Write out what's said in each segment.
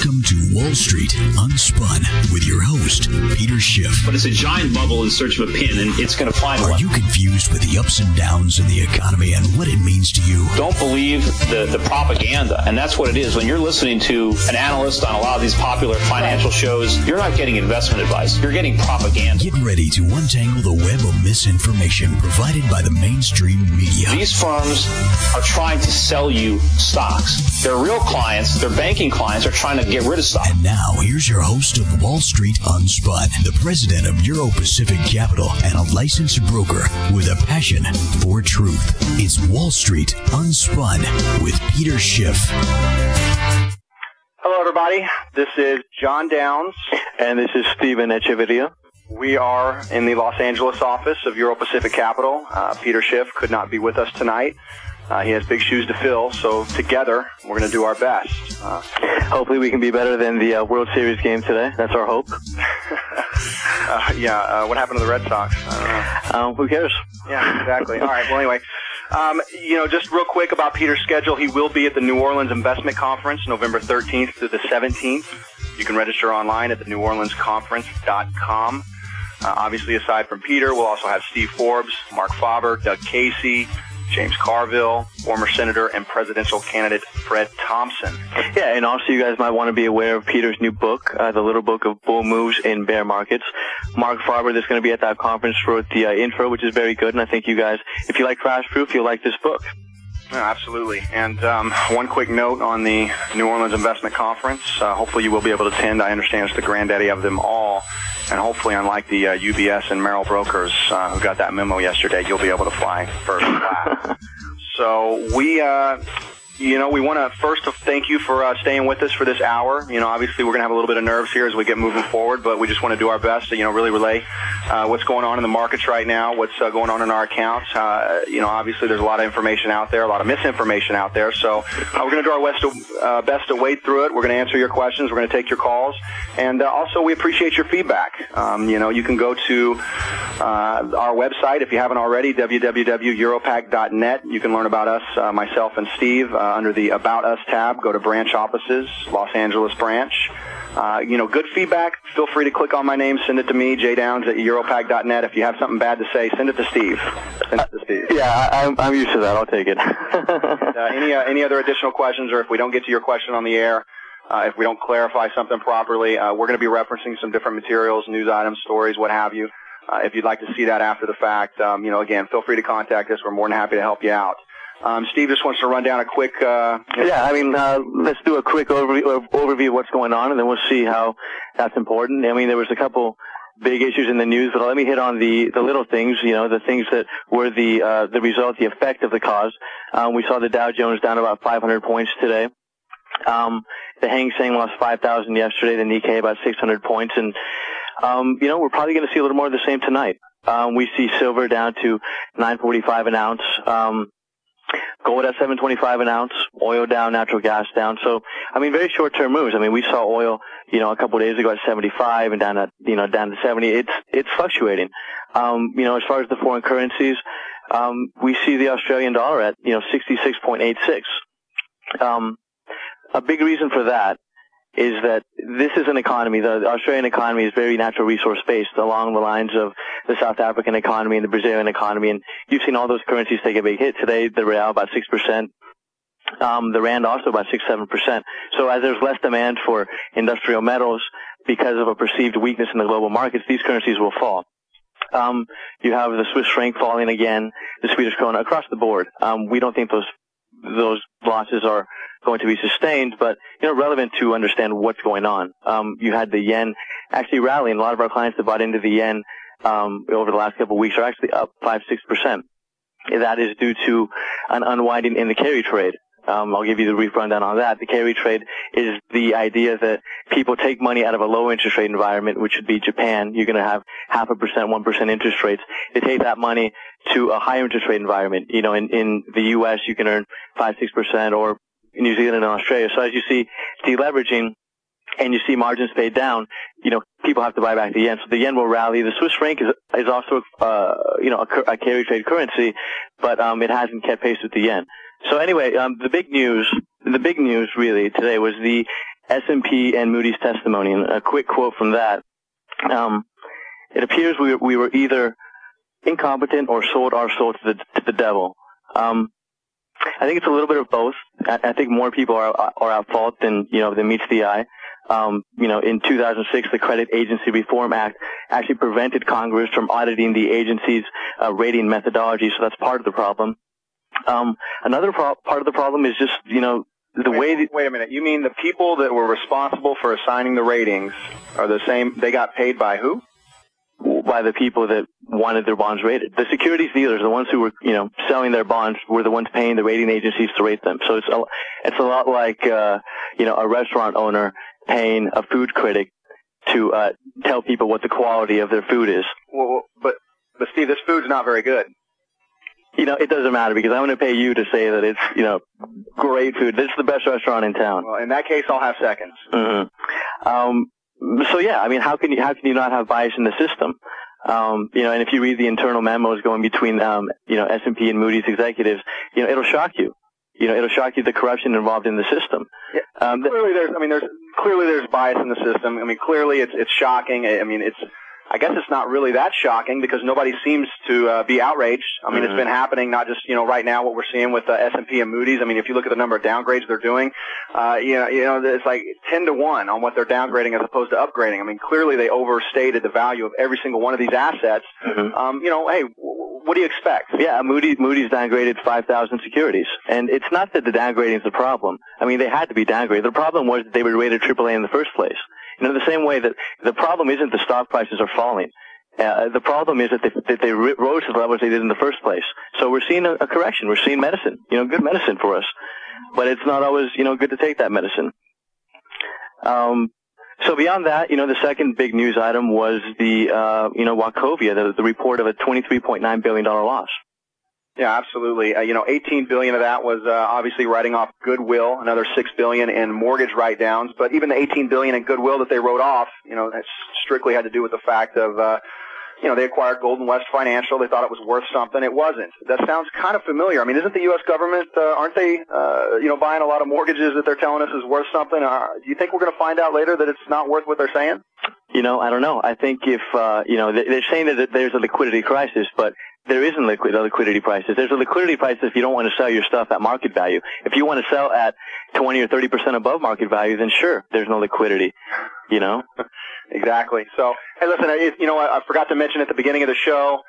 Welcome to Wall Street Unspun with your host, Peter Schiff. But it's a giant bubble in search of a pin, and it's going to find one. Are you confused with the ups and downs in the economy and what it means to you? Don't believe the propaganda, and that's what it is. When you're listening to an analyst on a lot of these popular financial shows, you're not getting investment advice. You're getting propaganda. Get ready to untangle the web of misinformation provided by the mainstream media. These firms are trying to sell you stocks. Their real clients, their banking clients, are trying to get rid of stock. And now, here's your host of Wall Street Unspun, the president of Euro Pacific Capital and a licensed broker with a passion for truth. It's Wall Street Unspun with Peter Schiff. Hello, everybody. This is John Downs. And this is Steven Echeverria. We are in the Los Angeles office of Euro Pacific Capital. Peter Schiff could not be with us tonight. He has big shoes to fill, so together we're going to do our best. Hopefully we can be better than the World Series game today. That's our hope. What happened to the Red Sox? I don't know. Who cares? Yeah, exactly. All right, well, anyway. Just real quick about Peter's schedule. He will be at the New Orleans Investment Conference, November 13th through the 17th. You can register online at the neworleansconference.com. Obviously, aside from Peter, we'll also have Steve Forbes, Mark Faber, Doug Casey, James Carville, former Senator and presidential candidate Fred Thompson. Yeah, and also you guys might want to be aware of Peter's new book, The Little Book of Bull Moves in Bear Markets. Mark Faber, that's going to be at that conference, wrote the intro, which is very good, and I think you guys, if you like Crash Proof, you'll like this book. Yeah, absolutely. And one quick note on the New Orleans Investment Conference. Hopefully you will be able to attend. I understand it's the granddaddy of them all. And hopefully, unlike the UBS and Merrill brokers who got that memo yesterday, you'll be able to fly first class. So we want to first thank you for staying with us for this hour. Obviously we're going to have a little bit of nerves here as we get moving forward, but we just want to do our best to, really relay what's going on in the markets right now, what's going on in our accounts. Obviously there's a lot of information out there, a lot of misinformation out there. So we're going to do our best to wade through it. We're going to answer your questions. We're going to take your calls. And also we appreciate your feedback. You can go to our website if you haven't already, www.europac.net. You can learn about us, myself and Steve, under the About Us tab. Go to branch offices, Los Angeles branch. Good feedback, feel free to click on my name, send it to me, jdowns@europac.net. If you have something bad to say, send it to Steve. Yeah, I'm used to that. I'll take it. Any other additional questions, or if we don't get to your question on the air, if we don't clarify something properly, we're going to be referencing some different materials, news items, stories, what have you. If you'd like to see that after the fact, again, feel free to contact us. We're more than happy to help you out. Steve just wants to run down a quick... let's do a quick overview of what's going on, and then we'll see how that's important. There was a couple big issues in the news, but let me hit on the little things, the things that were the result, the effect of the cause. We saw the Dow Jones down about 500 points today. The Hang Seng lost 5,000 yesterday, the Nikkei about 600 points, and we're probably going to see a little more of the same tonight. We see silver down to $9.45 an ounce. Gold at $7.25 an ounce, oil down, natural gas down. So, very short-term moves. We saw oil, a couple of days ago at 75 and down to 70. It's fluctuating. As far as the foreign currencies, we see the Australian dollar at, 66.86. A big reason for that is that this is an economy, the Australian economy is very natural resource based along the lines of the South African economy and the Brazilian economy, and you've seen all those currencies take a big hit today. The real about 6%, the rand also about 6-7%. So as there's less demand for industrial metals because of a perceived weakness in the global markets, these currencies will fall. You have the Swiss franc falling again, the Swedish krona across the board. We don't think those losses are going to be sustained, but relevant to understand what's going on. You had the yen actually rallying. A lot of our clients that bought into the yen over the last couple of weeks are actually up 5-6%. That is due to an unwinding in the carry trade. I'll give you the brief rundown on that. The carry trade is the idea that people take money out of a low interest rate environment, which would be Japan. You're going to have 0.5%, 1% interest rates. They take that money to a higher interest rate environment. In the U.S., you can earn 5-6%, or New Zealand and Australia. So as you see deleveraging and you see margins paid down, people have to buy back the yen. So the yen will rally. The Swiss franc is also, a carry trade currency, but it hasn't kept pace with the yen. So anyway, the big news really today was the S&P and Moody's testimony. And a quick quote from that. It appears we were either incompetent or sold our soul to the devil. I think it's a little bit of both. I think more people are at fault than meets the eye. In 2006, the Credit Agency Reform Act actually prevented Congress from auditing the agency's rating methodology, so that's part of the problem. Another part of the problem is just, Wait a minute. You mean the people that were responsible for assigning the ratings are the same? They got paid by who? By the people that wanted their bonds rated. The securities dealers, the ones who were, selling their bonds, were the ones paying the rating agencies to rate them. So it's a lot like, a restaurant owner paying a food critic to tell people what the quality of their food is. Well, but Steve, this food's not very good. It doesn't matter because I'm going to pay you to say that it's, great food. This is the best restaurant in town. Well, in that case, I'll have seconds. Mm-hmm. So yeah, I mean, how can you not have bias in the system? And if you read the internal memos going between, S&P and Moody's executives, it'll shock you. It'll shock you the corruption involved in the system. Yeah. Clearly there's bias in the system. I mean, clearly it's shocking. I guess it's not really that shocking because nobody seems to be outraged. I mean, It's been happening not just, right now what we're seeing with S&P and Moody's. I mean, if you look at the number of downgrades they're doing, it's like 10-1 on what they're downgrading as opposed to upgrading. I mean, clearly they overstated the value of every single one of these assets. Hey, what do you expect? Yeah, Moody's downgraded 5,000 securities. And it's not that the downgrading is the problem. I mean, they had to be downgraded. The problem was that they were rated AAA in the first place. The same way that the problem isn't the stock prices are falling. The problem is that they rose to the levels they did in the first place. So we're seeing a correction. We're seeing medicine, good medicine for us. But it's not always, good to take that medicine. So beyond that, the second big news item was the, Wachovia, the report of a $23.9 billion loss. Yeah, absolutely. $18 billion of that was obviously writing off goodwill, another $6 billion in mortgage write-downs. But even the $18 billion in goodwill that they wrote off, that strictly had to do with the fact of, they acquired Golden West Financial. They thought it was worth something. It wasn't. That sounds kind of familiar. I mean, isn't the U.S. government, aren't they, buying a lot of mortgages that they're telling us is worth something? Do you think we're going to find out later that it's not worth what they're saying? I don't know. I think if, they're saying that there's a liquidity crisis, but there isn't a liquidity crisis. There's a liquidity crisis if you don't want to sell your stuff at market value. If you want to sell at 20 or 30% above market value, then sure, there's no liquidity, Exactly. So, hey, listen, I forgot to mention at the beginning of the show,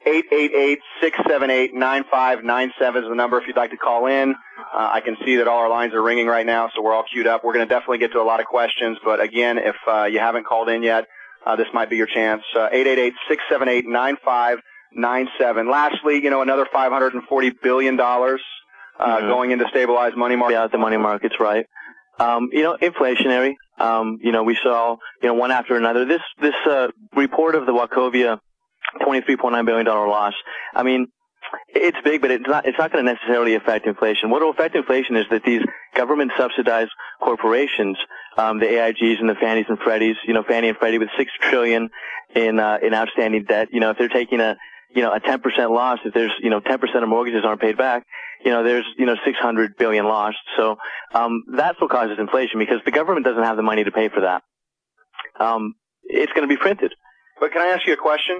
888-678-9597 is the number if you'd like to call in. I can see that all our lines are ringing right now, so we're all queued up. We're going to definitely get to a lot of questions, but again, if you haven't called in yet, this might be your chance. 888-678-9597. Lastly, another $540 billion going into stabilized money markets. Yeah, the money markets, right. Inflationary. We saw, one after another. This report of the Wachovia $23.9 billion loss. I mean, it's big, but it's not going to necessarily affect inflation. What will affect inflation is that these government subsidized corporations, the AIGs and the Fannies and Freddies, Fannie and Freddie with $6 trillion in outstanding debt, if they're taking a 10% loss, if there's, 10% of mortgages aren't paid back, there's, $600 billion lost. So, that's what causes inflation because the government doesn't have the money to pay for that. It's going to be printed. But can I ask you a question?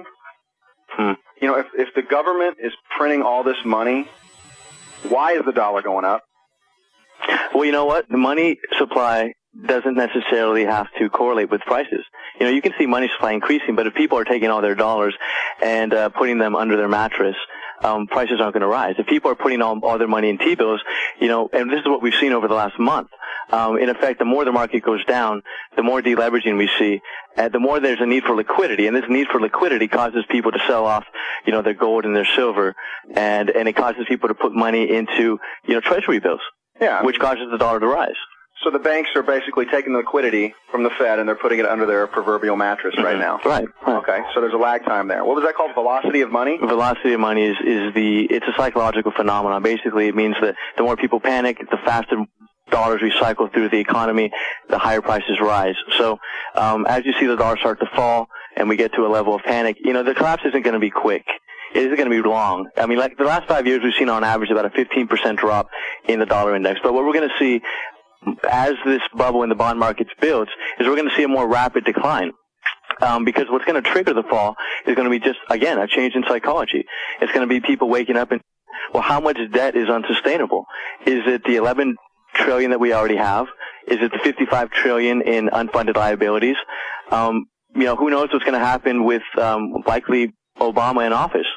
If the government is printing all this money, why is the dollar going up? Well, you know what? The money supply doesn't necessarily have to correlate with prices. You can see money supply increasing, but if people are taking all their dollars and putting them under their mattress, prices aren't going to rise. If people are putting all their money in T-bills, and this is what we've seen over the last month, in effect, the more the market goes down, the more deleveraging we see, and the more there's a need for liquidity, and this need for liquidity causes people to sell off, their gold and their silver, and it causes people to put money into, treasury bills, which causes the dollar to rise. So the banks are basically taking the liquidity from the Fed and they're putting it under their proverbial mattress right now. Right. Okay. So there's a lag time there. What was that called? Velocity of money? Velocity of money it's a psychological phenomenon. Basically, it means that the more people panic, the faster dollars recycle through the economy, the higher prices rise. So, as you see the dollar start to fall and we get to a level of panic, the collapse isn't going to be quick. It isn't going to be long. I mean, like the last 5 years, we've seen on average about a 15% drop in the dollar index. But what we're going to see as this bubble in the bond markets builds, is we're going to see a more rapid decline. Because what's going to trigger the fall is going to be just, again, a change in psychology. It's going to be people waking up and, well, how much debt is unsustainable? Is it the 11 trillion that we already have? Is it the 55 trillion in unfunded liabilities? Who knows what's going to happen with likely Obama in office?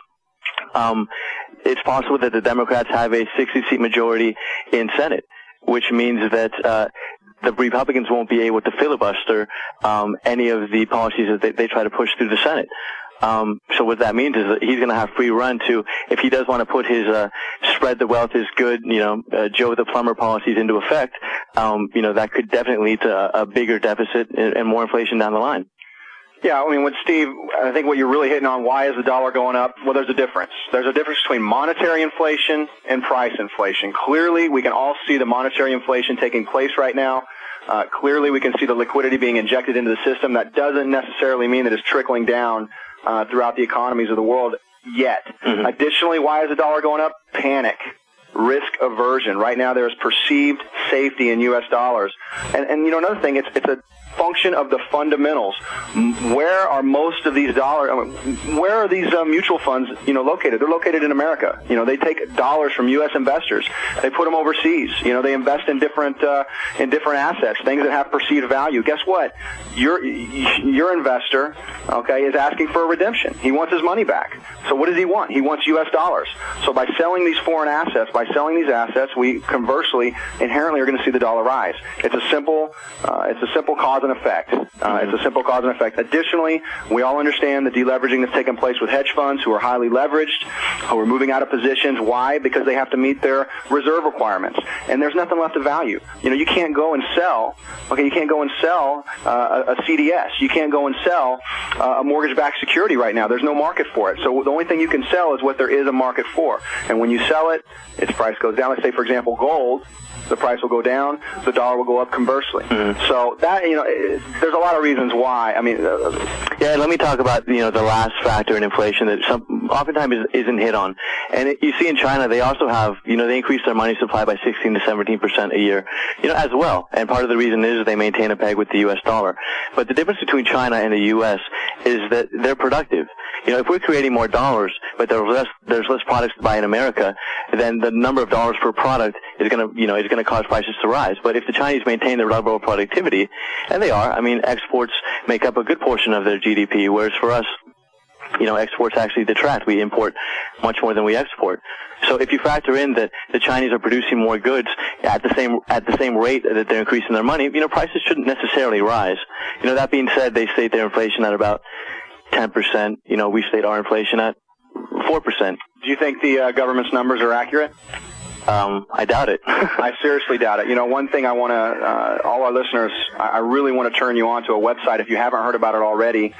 It's possible that the Democrats have a 60-seat majority in Senate, which means that the Republicans won't be able to filibuster any of the policies that they try to push through the Senate. So what that means is that he's going to have free run to, if he does want to put his spread the wealth is good, Joe the plumber policies into effect, that could definitely lead to a bigger deficit and more inflation down the line. Yeah, I mean, with Steve, I think what you're really hitting on, why is the dollar going up? Well, there's a difference. There's a difference between monetary inflation and price inflation. Clearly, we can all see the monetary inflation taking place right now. Clearly, we can see the liquidity being injected into the system. That doesn't necessarily mean that it's trickling down throughout the economies of the world yet. Mm-hmm. Additionally, why is the dollar going up? Panic. Risk aversion. Right now, there is perceived safety in U.S. dollars. And another thing, it's a function of the fundamentals. Where are most of these where are these mutual funds, located? They're located in America. They take dollars from U.S. investors. They put them overseas. They invest in different assets, things that have perceived value. Guess what? Your investor, is asking for a redemption. He wants his money back. So what does he want? He wants U.S. dollars. So by selling these foreign assets, we conversely inherently are going to see the dollar rise. It's a simple cause and effect. It's a simple cause and effect. Additionally, we all understand the deleveraging that's taken place with hedge funds who are highly leveraged, who are moving out of positions. Why? Because they have to meet their reserve requirements, and there's nothing left of value. You can't go and sell. You can't go and sell a CDS. You can't go and sell a mortgage-backed security right now. There's no market for it. So the only thing you can sell is what there is a market for. And when you sell it, its price goes down. Let's say, for example, gold. The price will go down, the dollar will go up conversely. Mm-hmm. So that, there's a lot of reasons why. Let me talk about, the last factor in inflation that oftentimes isn't hit on. And you see in China, they also have, they increase their money supply by 16 to 17% a year, as well. And part of the reason is they maintain a peg with the U.S. dollar. But the difference between China and the U.S. is that they're productive. If we're creating more dollars, but there's less products to buy in America, then the number of dollars per product is going to cause prices to rise. But if the Chinese maintain their level of productivity, and they are, exports make up a good portion of their GDP, whereas for us, exports actually detract. We import much more than we export. So if you factor in that the Chinese are producing more goods at the same rate that they're increasing their money, prices shouldn't necessarily rise. That being said, they state their inflation at about 10%. We state our inflation at 4%. Do you think the government's numbers are accurate? I doubt it. I seriously doubt it. One thing I want to, all our listeners, I really want to turn you on to a website if you haven't heard about it already,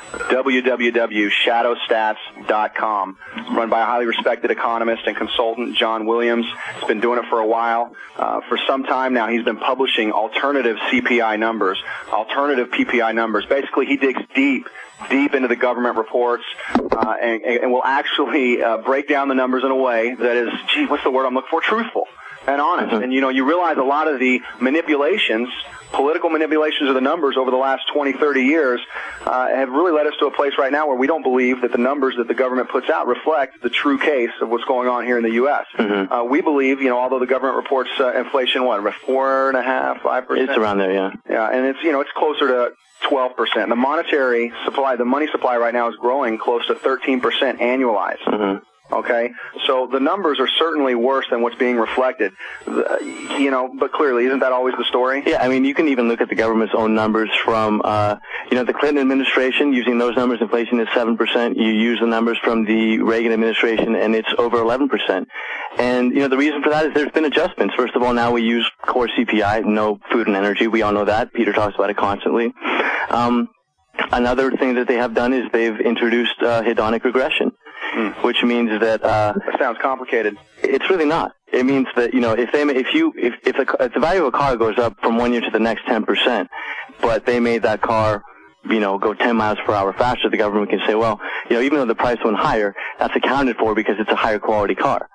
www.shadowstats.com, run by a highly respected economist and consultant, John Williams. He's been doing it for a while. For some time now, he's been publishing alternative CPI numbers, alternative PPI numbers. Basically, he digs deep into the government reports and will actually break down the numbers in a way that is, what's the word I'm looking for? Truthful and honest. Mm-hmm. And, you realize a lot of the manipulations, political manipulations of the numbers over the last 20, 30 years have really led us to a place right now where we don't believe that the numbers that the government puts out reflect the true case of what's going on here in the U.S. Mm-hmm. We believe, although the government reports inflation, 4.5%, 5%? It's around there, yeah. Yeah, and it's closer to 12%. The monetary supply, the money supply right now is growing close to 13% annualized. Mm-hmm. Okay, so the numbers are certainly worse than what's being reflected. But clearly, isn't that always the story? Yeah, you can even look at the government's own numbers from, the Clinton administration. Using those numbers, inflation is 7%. You use the numbers from the Reagan administration, and it's over 11%. And, the reason for that is there's been adjustments. First of all, now we use core CPI, no food and energy. We all know that. Peter talks about it constantly. Another thing that they have done is they've introduced hedonic regression. Which means that that sounds complicated. It's really not. It means that if the value of a car goes up from one year to the next 10%, but they made that car go 10 miles per hour faster, the government can say, well, even though the price went higher, that's accounted for because it's a higher quality car.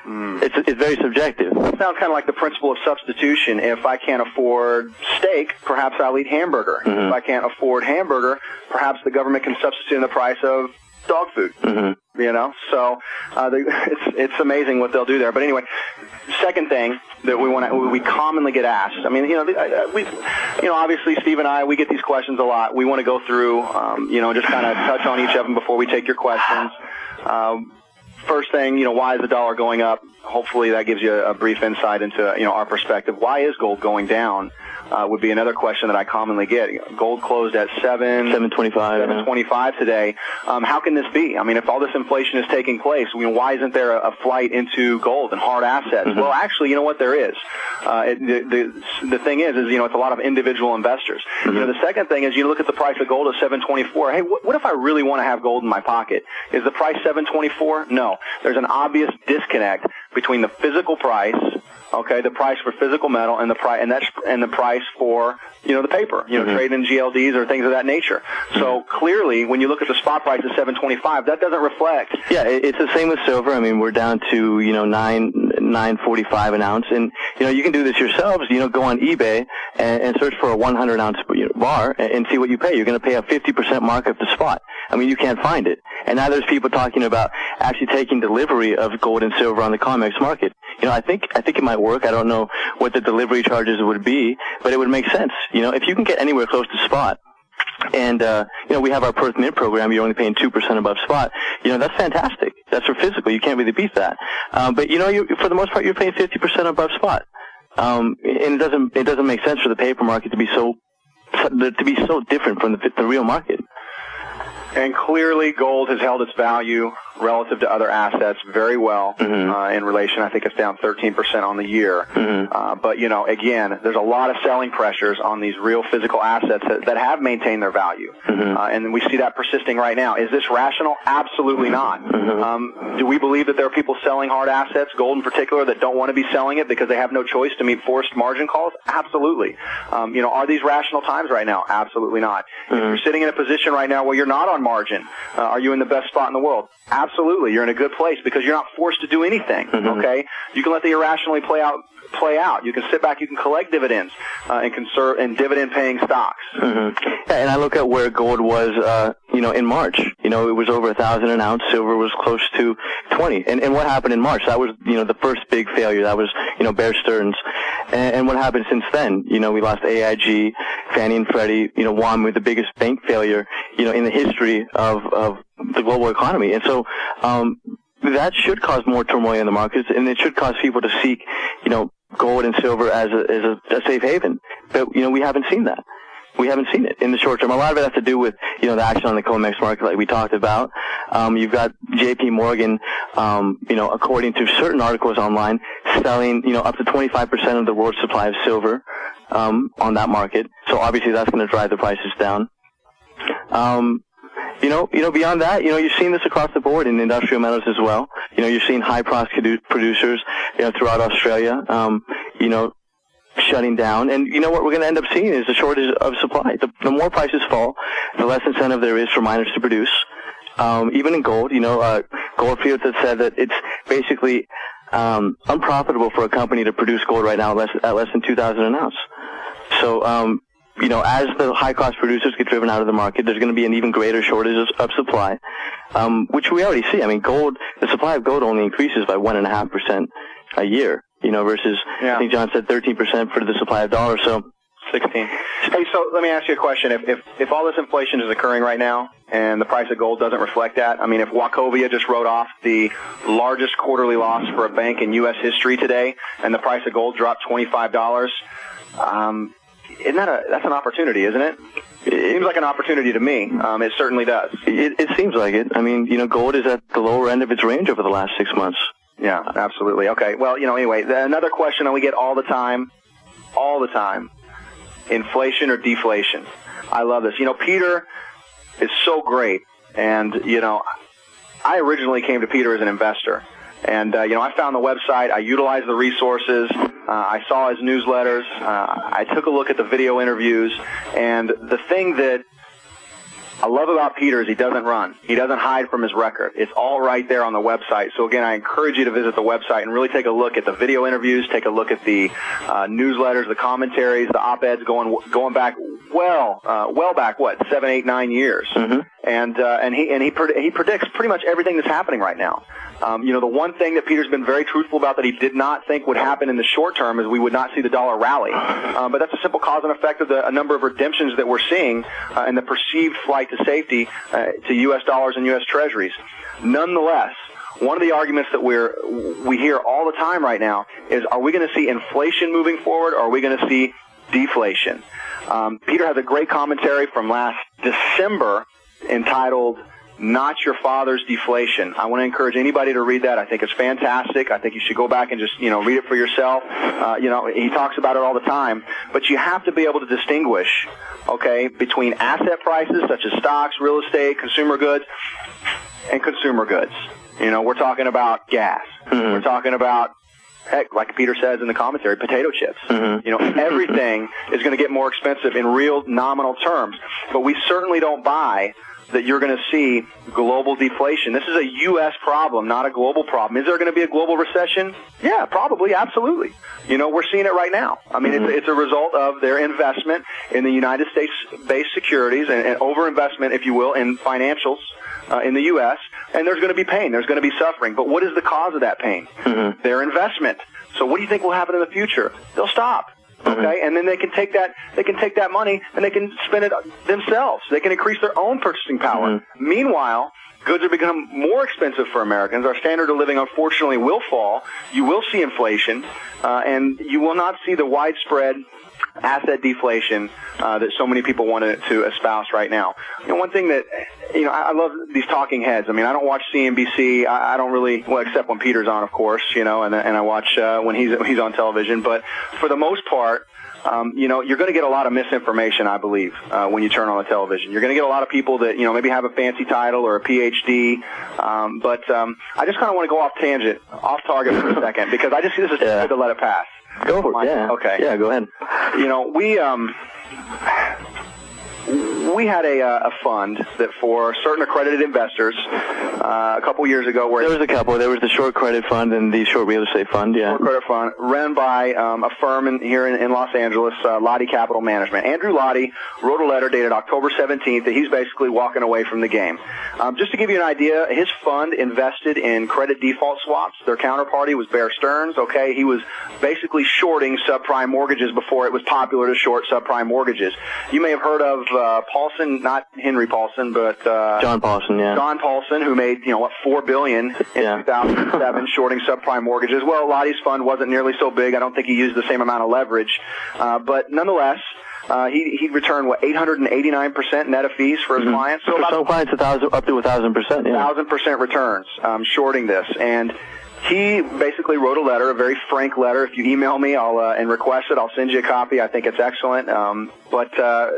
It's very subjective. It sounds kind of like the principle of substitution. If I can't afford steak, perhaps I'll eat hamburger. If I can't afford hamburger, perhaps the government can substitute in the price of dog food. You know, so it's amazing what they'll do there. But anyway, second thing that we commonly get asked. I mean, you know, obviously Steve and I, we get these questions a lot. We want to go through, you know, just kind of touch on each of them before we take your questions. First thing, you know, why is the dollar going up? Hopefully that gives you a brief insight into, you know, our perspective. Why is gold going down? Would be another question that I commonly get. Gold closed at $725 today. How can this be? I mean, if all this inflation is taking place, you know, why isn't there a flight into gold and hard assets? Well, actually, you know what, there is. The thing is, you know, it's a lot of individual investors. You know, the second thing is you look at the price of gold at $724. Hey, what if I really want to have gold in my pocket? Is the price $724? No. There's an obvious disconnect between the physical price, okay, the price for physical metal, and the price for, you know, the paper, you know, trading in GLDs or things of that nature. So clearly, when you look at the spot price of $725, that doesn't reflect. Yeah, it's the same with silver. I mean, we're down to, you know, $9.45 an ounce, and you know, you can do this yourselves. You know, go on eBay and search for a 100-ounce bar and see what you pay. You're going to pay a 50% markup to spot. I mean, you can't find it. And now there's people talking about actually taking delivery of gold and silver on the COMEX market. You know, I think it might work. I don't know what the delivery charges would be, but it would make sense. You know, if you can get anywhere close to spot, and you know, we have our Perth Mint program. You're only paying 2% above spot. You know, that's fantastic. That's for physical. You can't really beat that. But you know, for the most part, you're paying 50% above spot. And it doesn't make sense for the paper market to be so different from the real market. And clearly, gold has held its value relative to other assets very well in relation. I think it's down 13% on the year. But, you know, again, there's a lot of selling pressures on these real physical assets that have maintained their value. And we see that persisting right now. Is this rational? Absolutely not. Do we believe that there are people selling hard assets, gold in particular, that don't want to be selling it because they have no choice to meet forced margin calls? Absolutely. You know, are these rational times right now? Absolutely not. If you're sitting in a position right now where you're not on margin, are you in the best spot in the world? Absolutely. You're in a good place because you're not forced to do anything, okay? You can let the irrationally play out. You can sit back, you can collect dividends and conserve in dividend-paying stocks. Yeah, and I look at where gold was, you know, in March. You know, it was over 1,000 an ounce. Silver was close to 20. And what happened in March? That was, you know, the first big failure. That was, you know, Bear Stearns. And what happened since then? You know, we lost AIG, Fannie and Freddie, you know, WAMU, the biggest bank failure, you know, in the history of the global economy. And so, that should cause more turmoil in the markets, and it should cause people to seek, you know, gold and silver as a safe haven. But, you know, we haven't seen that. We haven't seen it in the short term. A lot of it has to do with, you know, the action on the COMEX market like we talked about. You've got JP Morgan, you know, according to certain articles online, selling, you know, up to 25% of the world's supply of silver, on that market. So obviously that's going to drive the prices down. You know, beyond that, you know, you're seeing this across the board in industrial metals as well. You know, you're seeing high-cost producers, you know, throughout Australia, you know, shutting down. And you know what we're going to end up seeing is a shortage of supply. The more prices fall, the less incentive there is for miners to produce. Even in gold, you know, Gold Fields has said that it's basically unprofitable for a company to produce gold right now at less than $2,000 an ounce. So, you know, as the high-cost producers get driven out of the market, there's going to be an even greater shortage of supply, which we already see. I mean, the supply of gold only increases by 1.5% a year, you know, versus, I think John said 13% for the supply of dollars, so 16. Hey, so let me ask you a question. If all this inflation is occurring right now and the price of gold doesn't reflect that, I mean, if Wachovia just wrote off the largest quarterly loss for a bank in U.S. history today and the price of gold dropped $25, that's an opportunity, isn't it? It seems like an opportunity to me. It certainly does. It seems like it. I mean, you know, gold is at the lower end of its range over the last 6 months. Yeah, absolutely. Okay. Well, you know, anyway, another question that we get all the time, inflation or deflation. I love this. You know, Peter is so great. And, you know, I originally came to Peter as an investor. And, you know, I found the website. I utilized the resources. I saw his newsletters. I took a look at the video interviews. And the thing that I love about Peter is he doesn't run. He doesn't hide from his record. It's all right there on the website. So, again, I encourage you to visit the website and really take a look at the video interviews, take a look at the newsletters, the commentaries, the op-eds going back well back, 7, 8, 9 years. Mm-hmm. And he predicts pretty much everything that's happening right now. The one thing that Peter's been very truthful about that he did not think would happen in the short term is we would not see the dollar rally. But that's a simple cause and effect of a number of redemptions that we're seeing and the perceived flight to safety to U.S. dollars and U.S. treasuries. Nonetheless, one of the arguments that we hear all the time right now is, are we going to see inflation moving forward, or are we going to see deflation? Peter has a great commentary from last December entitled Not Your Father's Deflation. I want to encourage anybody to read that. I think it's fantastic. I think you should go back and just, read it for yourself. He talks about it all the time. But you have to be able to distinguish, between asset prices such as stocks, real estate, consumer goods, and consumer goods. We're talking about gas. Mm-hmm. We're talking about, heck, like Peter says in the commentary, potato chips. Mm-hmm. Everything is going to get more expensive in real nominal terms. But we certainly don't buy that you're going to see global deflation. This is a U.S. problem, not a global problem. Is there going to be a global recession? Yeah, probably, absolutely. We're seeing it right now. I mean, it's a result of their investment in the United States-based securities and overinvestment, if you will, in financials in the U.S., and there's going to be pain. There's going to be suffering. But what is the cause of that pain? Mm-hmm. Their investment. So what do you think will happen in the future? They'll stop. Okay, and then they can take that money and they can spend it themselves. They can increase their own purchasing power. Mm-hmm. Meanwhile, goods are becoming more expensive for Americans. Our standard of living, unfortunately, will fall. You will see inflation, and you will not see the widespread asset deflation that so many people want to espouse right now. One thing that, I love these talking heads. I mean, I don't watch CNBC. I don't really, except when Peter's on, of course, and I watch when he's on television. But for the most part, you're going to get a lot of misinformation, I believe, when you turn on the television. You're going to get a lot of people that, maybe have a fancy title or a PhD. But I just kind of want to go off target for a second, because I just see this as too good to let it pass. Go for it. Yeah. Okay. Yeah, go ahead. We had a fund that for certain accredited investors a couple years ago. There was a couple. There was the short credit fund and the short real estate fund, yeah. Short credit fund, run by a firm here in Los Angeles, Lottie Capital Management. Andrew Lottie wrote a letter dated October 17th that he's basically walking away from the game. Just to give you an idea, his fund invested in credit default swaps. Their counterparty was Bear Stearns, okay? He was basically shorting subprime mortgages before it was popular to short subprime mortgages. You may have heard of Paulson, not Henry Paulson, but John Paulson, yeah. John Paulson, who made $4 billion in 2007 shorting subprime mortgages. Well, Lottie's fund wasn't nearly so big. I don't think he used the same amount of leverage, but nonetheless, he returned 889% net of fees for his clients. So for some clients, up to 1,000%. Yeah. 1,000% returns shorting this, and he basically wrote a letter, a very frank letter. If you email me, and request it, I'll send you a copy. I think it's excellent. But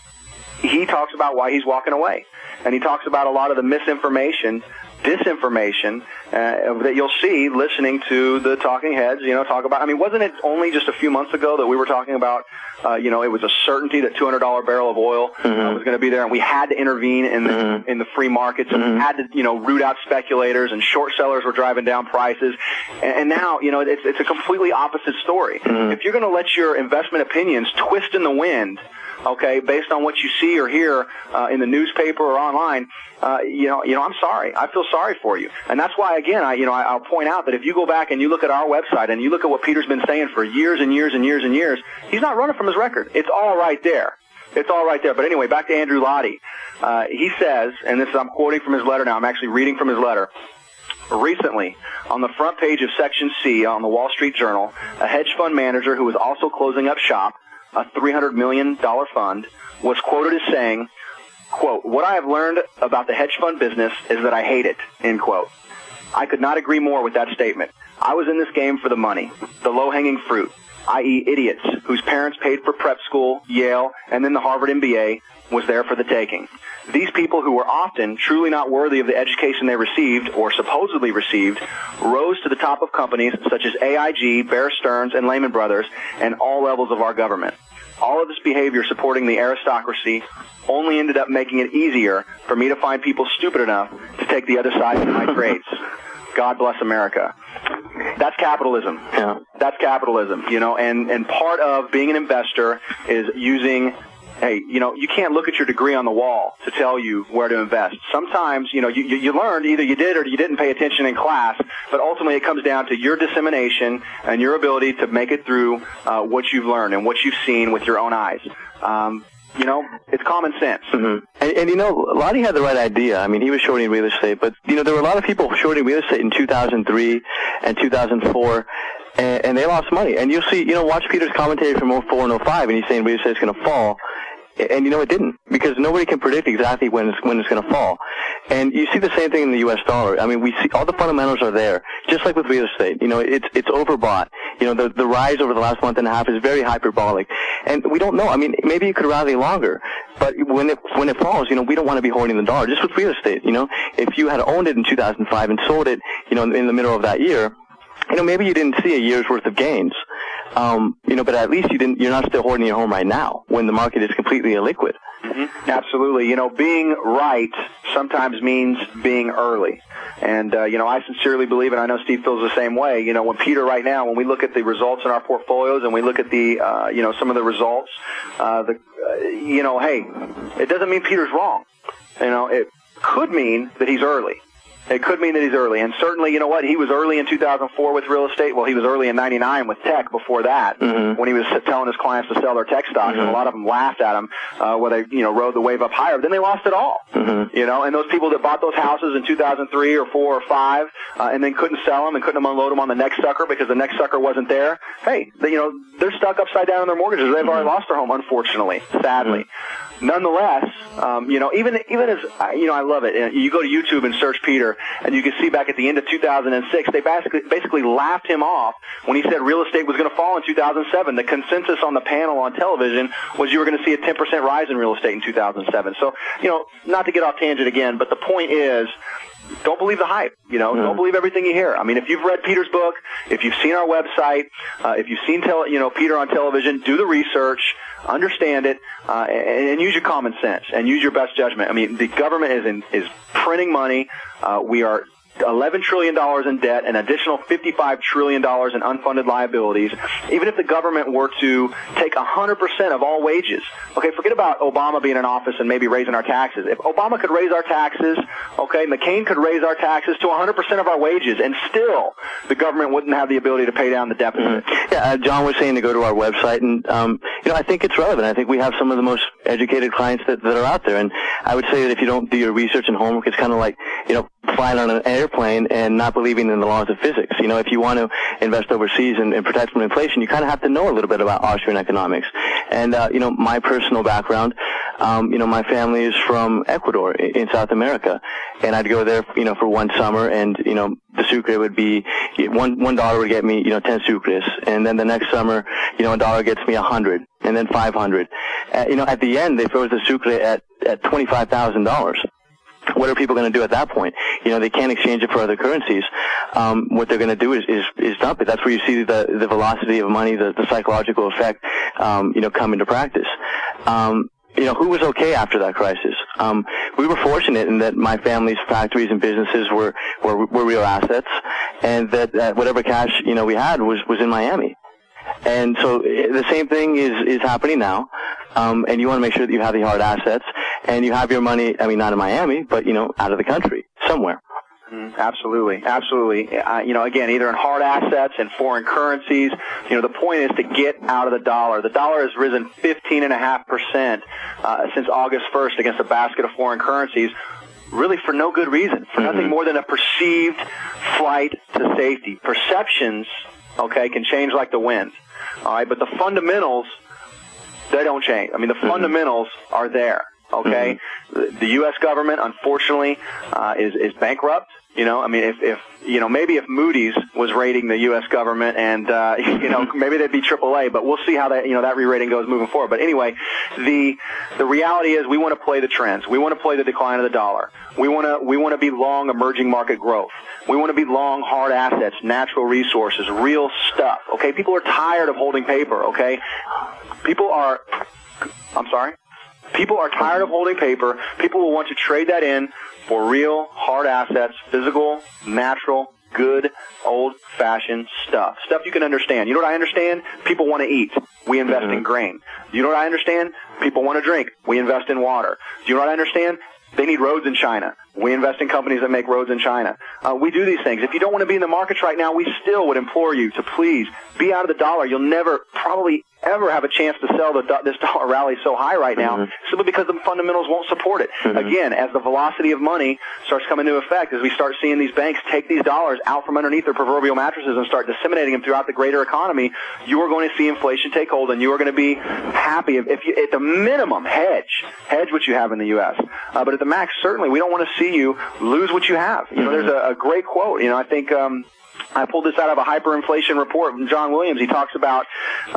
he talks about why he's walking away, and he talks about a lot of the misinformation, disinformation that you'll see listening to the talking heads, talk about. I mean, wasn't it only just a few months ago that we were talking about, it was a certainty that $200 barrel of oil was going to be there, and we had to intervene in the free markets, and we had to, root out speculators, and short sellers were driving down prices. And now, it's a completely opposite story. If you're going to let your investment opinions twist in the wind, okay, based on what you see or hear in the newspaper or online, I'm sorry. I feel sorry for you. And that's why, again, I'll point out that if you go back and you look at our website and you look at what Peter's been saying for years and years and years and years, he's not running from his record. It's all right there. It's all right there. But anyway, back to Andrew Lottie. He says, and I'm quoting from his letter now. I'm actually reading from his letter. Recently, on the front page of Section C on the Wall Street Journal, a hedge fund manager who was also closing up shop, a $300 million fund, was quoted as saying, quote, "What I have learned about the hedge fund business is that I hate it," end quote. I could not agree more with that statement. I was in this game for the money, the low-hanging fruit, i.e. idiots whose parents paid for prep school, Yale, and then the Harvard MBA, was there for the taking. These people, who were often truly not worthy of the education they received or supposedly received, rose to the top of companies such as AIG, Bear Stearns, and Lehman Brothers, and all levels of our government. all of this behavior supporting the aristocracy only ended up making it easier for me to find people stupid enough to take the other side of my trades. God bless America. That's capitalism. Yeah. That's capitalism, and part of being an investor is using, hey, you can't look at your degree on the wall to tell you where to invest. Sometimes, you learned, either you did or you didn't pay attention in class, but ultimately it comes down to your dissemination and your ability to make it through what you've learned and what you've seen with your own eyes. It's common sense. Mm-hmm. And Lottie had the right idea. I mean, he was shorting real estate, but, there were a lot of people shorting real estate in 2003 and 2004, and they lost money. And you'll see, watch Peter's commentary from 04 and 05, and he's saying real estate's going to fall. And it didn't, because nobody can predict exactly when it's going to fall. And you see the same thing in the U.S. dollar. I mean, we see all the fundamentals are there, just like with real estate. It's overbought. The rise over the last month and a half is very hyperbolic, and we don't know. I mean, maybe it could rally longer, but when it falls, we don't want to be hoarding the dollar. Just with real estate, if you had owned it in 2005 and sold it, in the middle of that year, maybe you didn't see a year's worth of gains. But at least you're not still hoarding your home right now when the market is completely illiquid. Mm-hmm. Absolutely. Being right sometimes means being early. And, I sincerely believe, and I know Steve feels the same way, when Peter right now, when we look at the results in our portfolios and we look at the, some of the results, hey, it doesn't mean Peter's wrong. It could mean that he's early. It could mean that he's early. And certainly, you know what, he was early in 2004 with real estate. Well, he was early in 99 with tech before that, when he was telling his clients to sell their tech stocks. And a lot of them laughed at him when they, rode the wave up higher. Then they lost it all, and those people that bought those houses in 2003 or 4 or 5 and then couldn't sell them and couldn't unload them on the next sucker because the next sucker wasn't there, hey, they're stuck upside down on their mortgages. They've already lost their home, unfortunately, sadly. Nonetheless, even as, I love it. You go to YouTube and search Peter, and you can see back at the end of 2006, they basically laughed him off when he said real estate was going to fall in 2007. The consensus on the panel on television was you were going to see a 10% rise in real estate in 2007. So, not to get off tangent again, but the point is, don't believe the hype. Don't believe everything you hear. I mean, if you've read Peter's book, if you've seen our website, if you've seen Peter on television, do the research, understand it, and use your common sense and use your best judgment. I mean, the government is printing money. We are $11 trillion in debt, an additional $55 trillion in unfunded liabilities. Even if the government were to take 100% of all wages, okay, forget about Obama being in office and maybe raising our taxes. If Obama could raise our taxes, okay, McCain could raise our taxes to 100% of our wages, and still the government wouldn't have the ability to pay down the deficit. Yeah, John was saying to go to our website, and I think it's relevant. I think we have some of the most educated clients that are out there, and I would say that if you don't do your research and homework, it's kind of like, flying on an airplane and not believing in the laws of physics. If you want to invest overseas and protect from inflation, you kind of have to know a little bit about Austrian economics. And, my personal background, my family is from Ecuador in South America. And I'd go there, for one summer, and, the sucre would be, $1 would get me, 10 sucres. And then the next summer, a dollar gets me 100, and then 500. At the end, they froze the sucre at $25,000. What are people going to do at that point? They can't exchange it for other currencies. What they're going to do is dump it. That's where you see the velocity of money, the psychological effect, come into practice. Who was okay after that crisis? We were fortunate in that my family's factories and businesses were real assets, and that whatever cash, we had was in Miami. And so the same thing is happening now. And you want to make sure that you have the hard assets and you have your money, not in Miami, but, out of the country, somewhere. Absolutely. Again, either in hard assets and foreign currencies. The point is to get out of the dollar. The dollar has risen 15.5% since August 1st against a basket of foreign currencies, really for no good reason, for nothing more than a perceived flight to safety. Perceptions, okay, can change like the wind. All right, but the fundamentals, they don't change. The fundamentals are there. Okay, the U.S. government, unfortunately, is bankrupt. If maybe if Moody's was rating the U.S. government, and maybe they'd be AAA. But we'll see how that that re-rating goes moving forward. But anyway, the reality is we want to play the trends. We want to play the decline of the dollar. We want to be long emerging market growth. We want to be long hard assets, natural resources, real stuff. Okay, people are tired of holding paper. Okay. People are tired of holding paper. People will want to trade that in for real, hard assets, physical, natural, good, old-fashioned stuff you can understand. You know what I understand? People want to eat. We invest in grain. You know what I understand? People want to drink. We invest in water. Do you know what I understand? They need roads in China. We invest in companies that make roads in China. We do these things. If you don't want to be in the markets right now, we still would implore you to please be out of the dollar. You'll never probably ever have a chance to sell this dollar rally so high right now, simply because the fundamentals won't support it. Again, as the velocity of money starts coming into effect, as we start seeing these banks take these dollars out from underneath their proverbial mattresses and start disseminating them throughout the greater economy, you are going to see inflation take hold, and you are going to be happy if you, at the minimum, hedge what you have in the U.S. But at the max, certainly, we don't want to see you lose what you have. You know, there's a great quote. You know, I think I pulled this out of a hyperinflation report from John Williams. He talks about,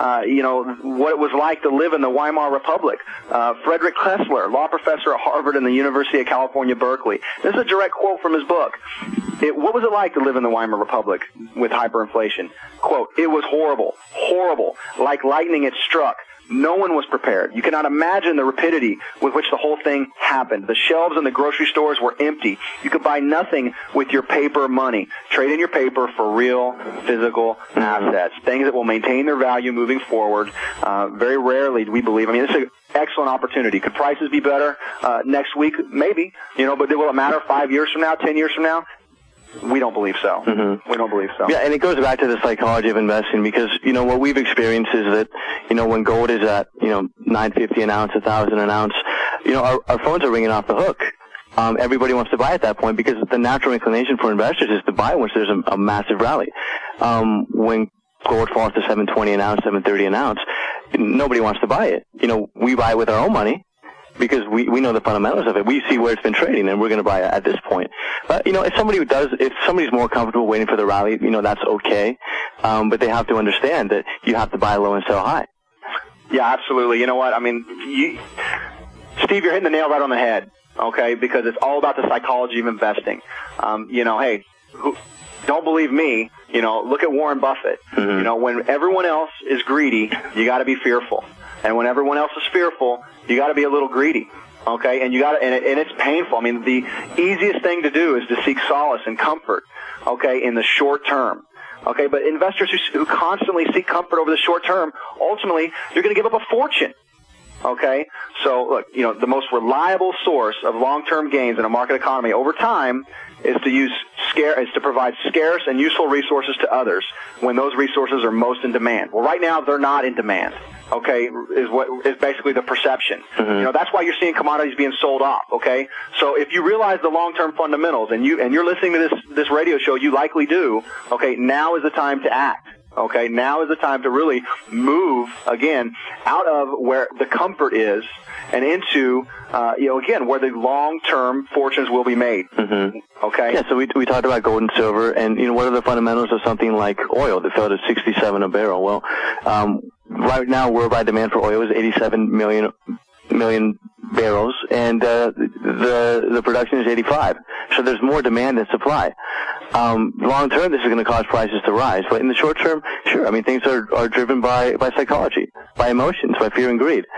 what it was like to live in the Weimar Republic. Frederick Kessler, law professor at Harvard and the University of California, Berkeley. This is a direct quote from his book. What was it like to live in the Weimar Republic with hyperinflation? Quote, "It was horrible, horrible. Like lightning it struck. No one was prepared. You cannot imagine the rapidity with which the whole thing happened. The shelves in the grocery stores were empty. You could buy nothing with your paper money. Trade in your paper for real physical assets, things that will maintain their value moving forward. Very rarely do we believe. I mean, this is an excellent opportunity. Could prices be better next week? Maybe. But will it matter 5 years from now, 10 years from now? We don't believe so. We don't believe so. Yeah, and it goes back to the psychology of investing, because, what we've experienced is that, when gold is at, $950 an ounce, $1,000 an ounce, our phones are ringing off the hook. Everybody wants to buy at that point, because the natural inclination for investors is to buy once there's a massive rally. When gold falls to $720 an ounce, $730 an ounce, nobody wants to buy it. We buy it with our own money, because we know the fundamentals of it. We see where it's been trading, and we're going to buy it at this point. But, if somebody's more comfortable waiting for the rally, that's okay. But they have to understand that you have to buy low and sell high. Yeah, absolutely. You know what? I mean, Steve, you're hitting the nail right on the head, okay? Because it's all about the psychology of investing. Hey, don't believe me. Look at Warren Buffett. When everyone else is greedy, you got to be fearful. And when everyone else is fearful, you got to be a little greedy, okay? And and it's painful. I mean, the easiest thing to do is to seek solace and comfort, okay, in the short term, okay? But investors who constantly seek comfort over the short term, ultimately, you're going to give up a fortune, okay? So, look, the most reliable source of long-term gains in a market economy over time is to provide scarce and useful resources to others when those resources are most in demand. Well, right now they're not in demand. Okay, is basically the perception. That's why you're seeing commodities being sold off. Okay, so if you realize the long-term fundamentals and you're listening to this radio show, you likely do. Okay, now is the time to act. Okay, now is the time to really move again out of where the comfort is and into, again, where the long-term fortunes will be made. Okay? Yeah, so we talked about gold and silver, and, what are the fundamentals of something like oil that fell to $67 a barrel? Well, right now, worldwide demand for oil is 87 million barrels, and the production is 85. So there's more demand than supply. Long term, this is going to cause prices to rise, but in the short term, sure. I mean, things are driven by psychology, by emotions, by fear and greed.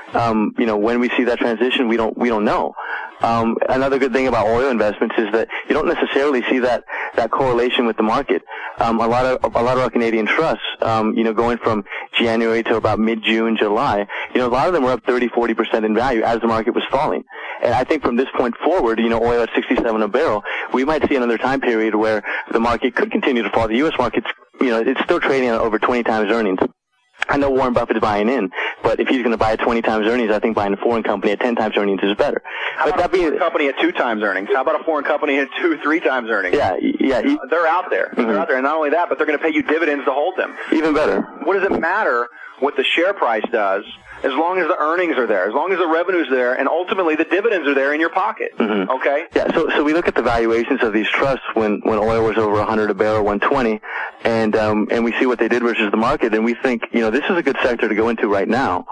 When we see that transition, we don't know. Another good thing about oil investments is that you don't necessarily see that correlation with the market. A lot of our Canadian trusts, going from January to about mid-June, July, a lot of them were up 30-40% in value as the market was falling. And I think from this point forward, oil at 67 a barrel, we might see another time period where the market could continue to fall. The U.S. market's, it's still trading at over 20 times earnings. I know Warren Buffett is buying in, but if he's going to buy at 20 times earnings, I think buying a foreign company at 10 times earnings is better. How about a foreign company at 2 times earnings? How about a foreign company at 2-3 times earnings? Yeah. They're out there. They're out there. And not only that, but they're going to pay you dividends to hold them. Even better. What does it matter what the share price does as long as the earnings are there, as long as the revenue's there, and ultimately the dividends are there in your pocket? Okay? Yeah, so we look at the valuations of these trusts when oil was over 100 a barrel, 120, and we see what they did versus the market, and we think, this is a good sector to go into right now.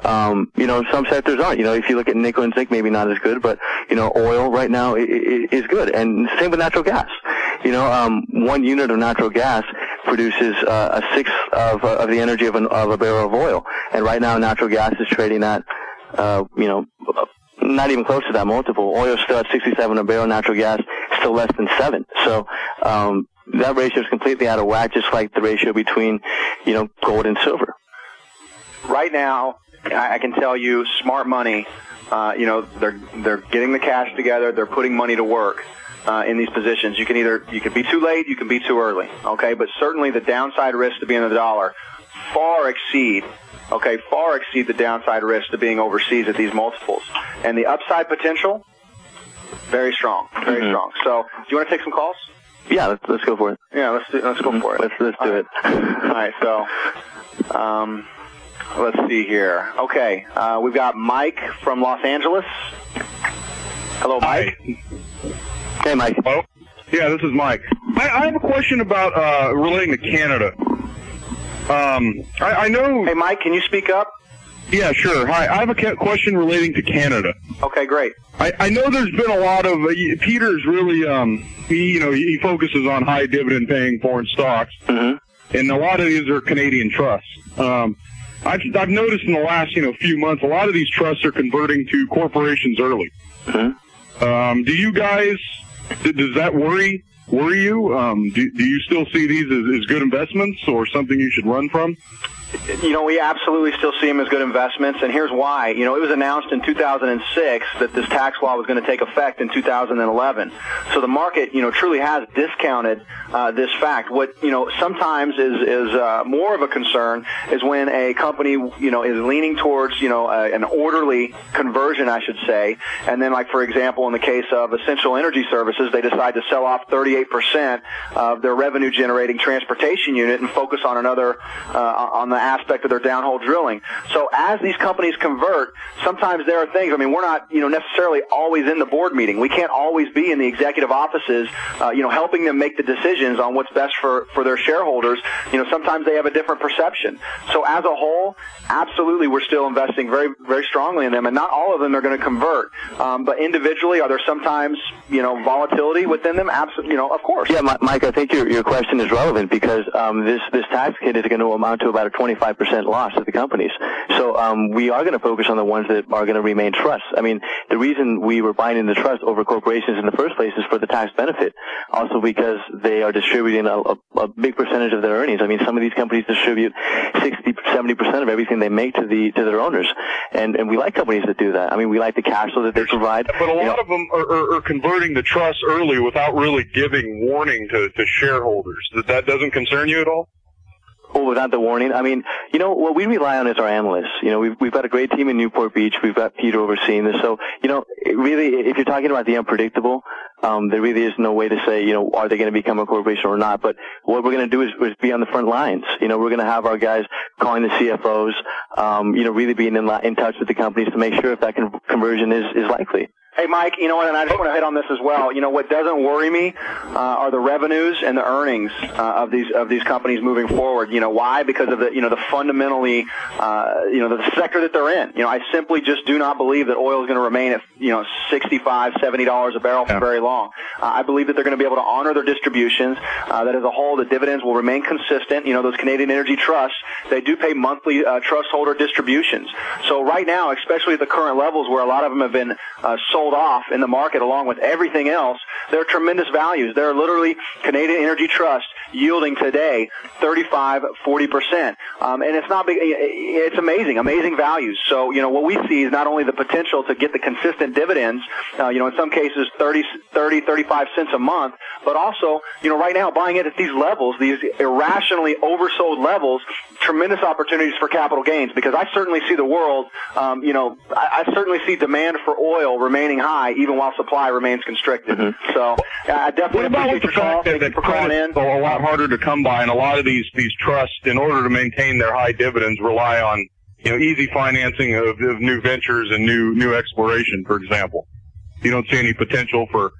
Some sectors aren't. If you look at nickel and zinc, maybe not as good, but, oil right now is good. And same with natural gas. 1 unit of natural gas produces a sixth of the energy of a barrel of oil. And right now, natural gas is trading at, not even close to that multiple. Oil is still at 67 a barrel, natural gas still less than 7. So that ratio is completely out of whack, just like the ratio between, gold and silver. Right now, I can tell you, smart money, they're getting the cash together, they're putting money to work in these positions. You can be too late, you can be too early, okay? But certainly the downside risk to being in the dollar far exceed the downside risk to being overseas at these multiples. And the upside potential, very strong, very strong. So, do you want to take some calls? Yeah, let's go for it. Yeah, let's go for it. Let's do it. All right, so let's see here. Okay, we've got Mike from Los Angeles. Hello, Mike. Hi. Hey, Mike. Hello? Yeah, this is Mike. I have a question about relating to Canada. I know... Hey, Mike, can you speak up? Yeah, sure. Hi, I have a question relating to Canada. Okay, great. I know there's been a lot of... Peter's really, he focuses on high dividend paying foreign stocks, and a lot of these are Canadian trusts. I've noticed in the last, few months, a lot of these trusts are converting to corporations early. Do you guys... Does that worry you? Do you still see these as good investments or something you should run from? We absolutely still see them as good investments, and here's why. It was announced in 2006 that this tax law was going to take effect in 2011. So the market, truly has discounted this fact. What, sometimes is more of a concern is when a company, is leaning towards, an orderly conversion, I should say, and then, like, for example, in the case of Essential Energy Services, they decide to sell off 38% of their revenue-generating transportation unit and focus on another, on the aspect of their downhole drilling. So as these companies convert, sometimes there are things, we're not, necessarily always in the board meeting. We can't always be in the executive offices, helping them make the decisions on what's best for their shareholders. Sometimes they have a different perception. So as a whole, absolutely, we're still investing very, very strongly in them, and not all of them are going to convert. But individually, are there sometimes, volatility within them? Absolutely, of course. Yeah, Mike, I think your question is relevant because this tax hit is going to amount to about a 25% loss to the companies. So we are going to focus on the ones that are going to remain trusts. The reason we were buying into trusts over corporations in the first place is for the tax benefit. Also because they are distributing a big percentage of their earnings. Some of these companies distribute 60, 70% of everything they make to their owners. And we like companies that do that. We like the cash flow that they provide. But a lot of them are converting the trust early without really giving warning to shareholders. That doesn't concern you at all? Oh, without the warning? What we rely on is our analysts. We've got a great team in Newport Beach. We've got Peter overseeing this. So, really, if you're talking about the unpredictable, there really is no way to say, are they going to become a corporation or not? But what we're going to do is be on the front lines. We're going to have our guys calling the CFOs, really being in touch with the companies to make sure if that conversion is likely. Hey, Mike, and I just want to hit on this as well. What doesn't worry me are the revenues and the earnings of these companies moving forward. Why? Because of the fundamentally, the sector that they're in. I simply just do not believe that oil is going to remain at, $65, $70 a barrel for very long. I believe that they're going to be able to honor their distributions, that as a whole, the dividends will remain consistent. Those Canadian Energy Trusts, they do pay monthly trust holder distributions. So right now, especially at the current levels where a lot of them have been sold off in the market along with everything else, they're tremendous values. They're literally Canadian Energy Trust yielding today 35, 40%. And it's not big, it's amazing values. So, what we see is not only the potential to get the consistent dividends, in some cases 30, 35 cents a month, but also, right now buying it at these levels, these irrationally oversold levels, tremendous opportunities for capital gains, because I certainly see the world, I certainly see demand for oil remaining high even while supply remains constricted. So I definitely appreciate your call. Thank you for calling in. A lot harder to come by, and a lot of these trusts, in order to maintain their high dividends, rely on easy financing of new ventures and new exploration, for example. You don't see any potential for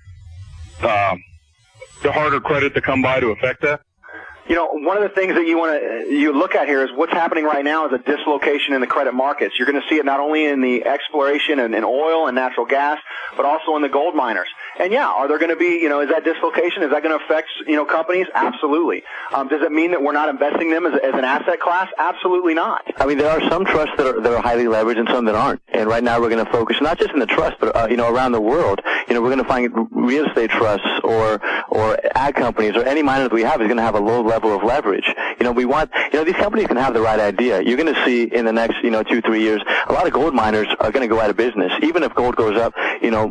the harder credit to come by to affect that? One of the things that you look at here is what's happening right now is a dislocation in the credit markets. You're going to see it not only in the exploration and in oil and natural gas, but also in the gold miners. And yeah, are there going to be, is that dislocation? Is that going to affect, companies? Absolutely. Does it mean that we're not investing them as an asset class? Absolutely not. I mean, there are some trusts that are highly leveraged and some that aren't. And right now we're going to focus not just in the trust, but, around the world. We're going to find real estate trusts or ag companies or any miner that we have is going to have a low level of leverage. We want, these companies can have the right idea. You're going to see in the next, 2-3 years, a lot of gold miners are going to go out of business. Even if gold goes up,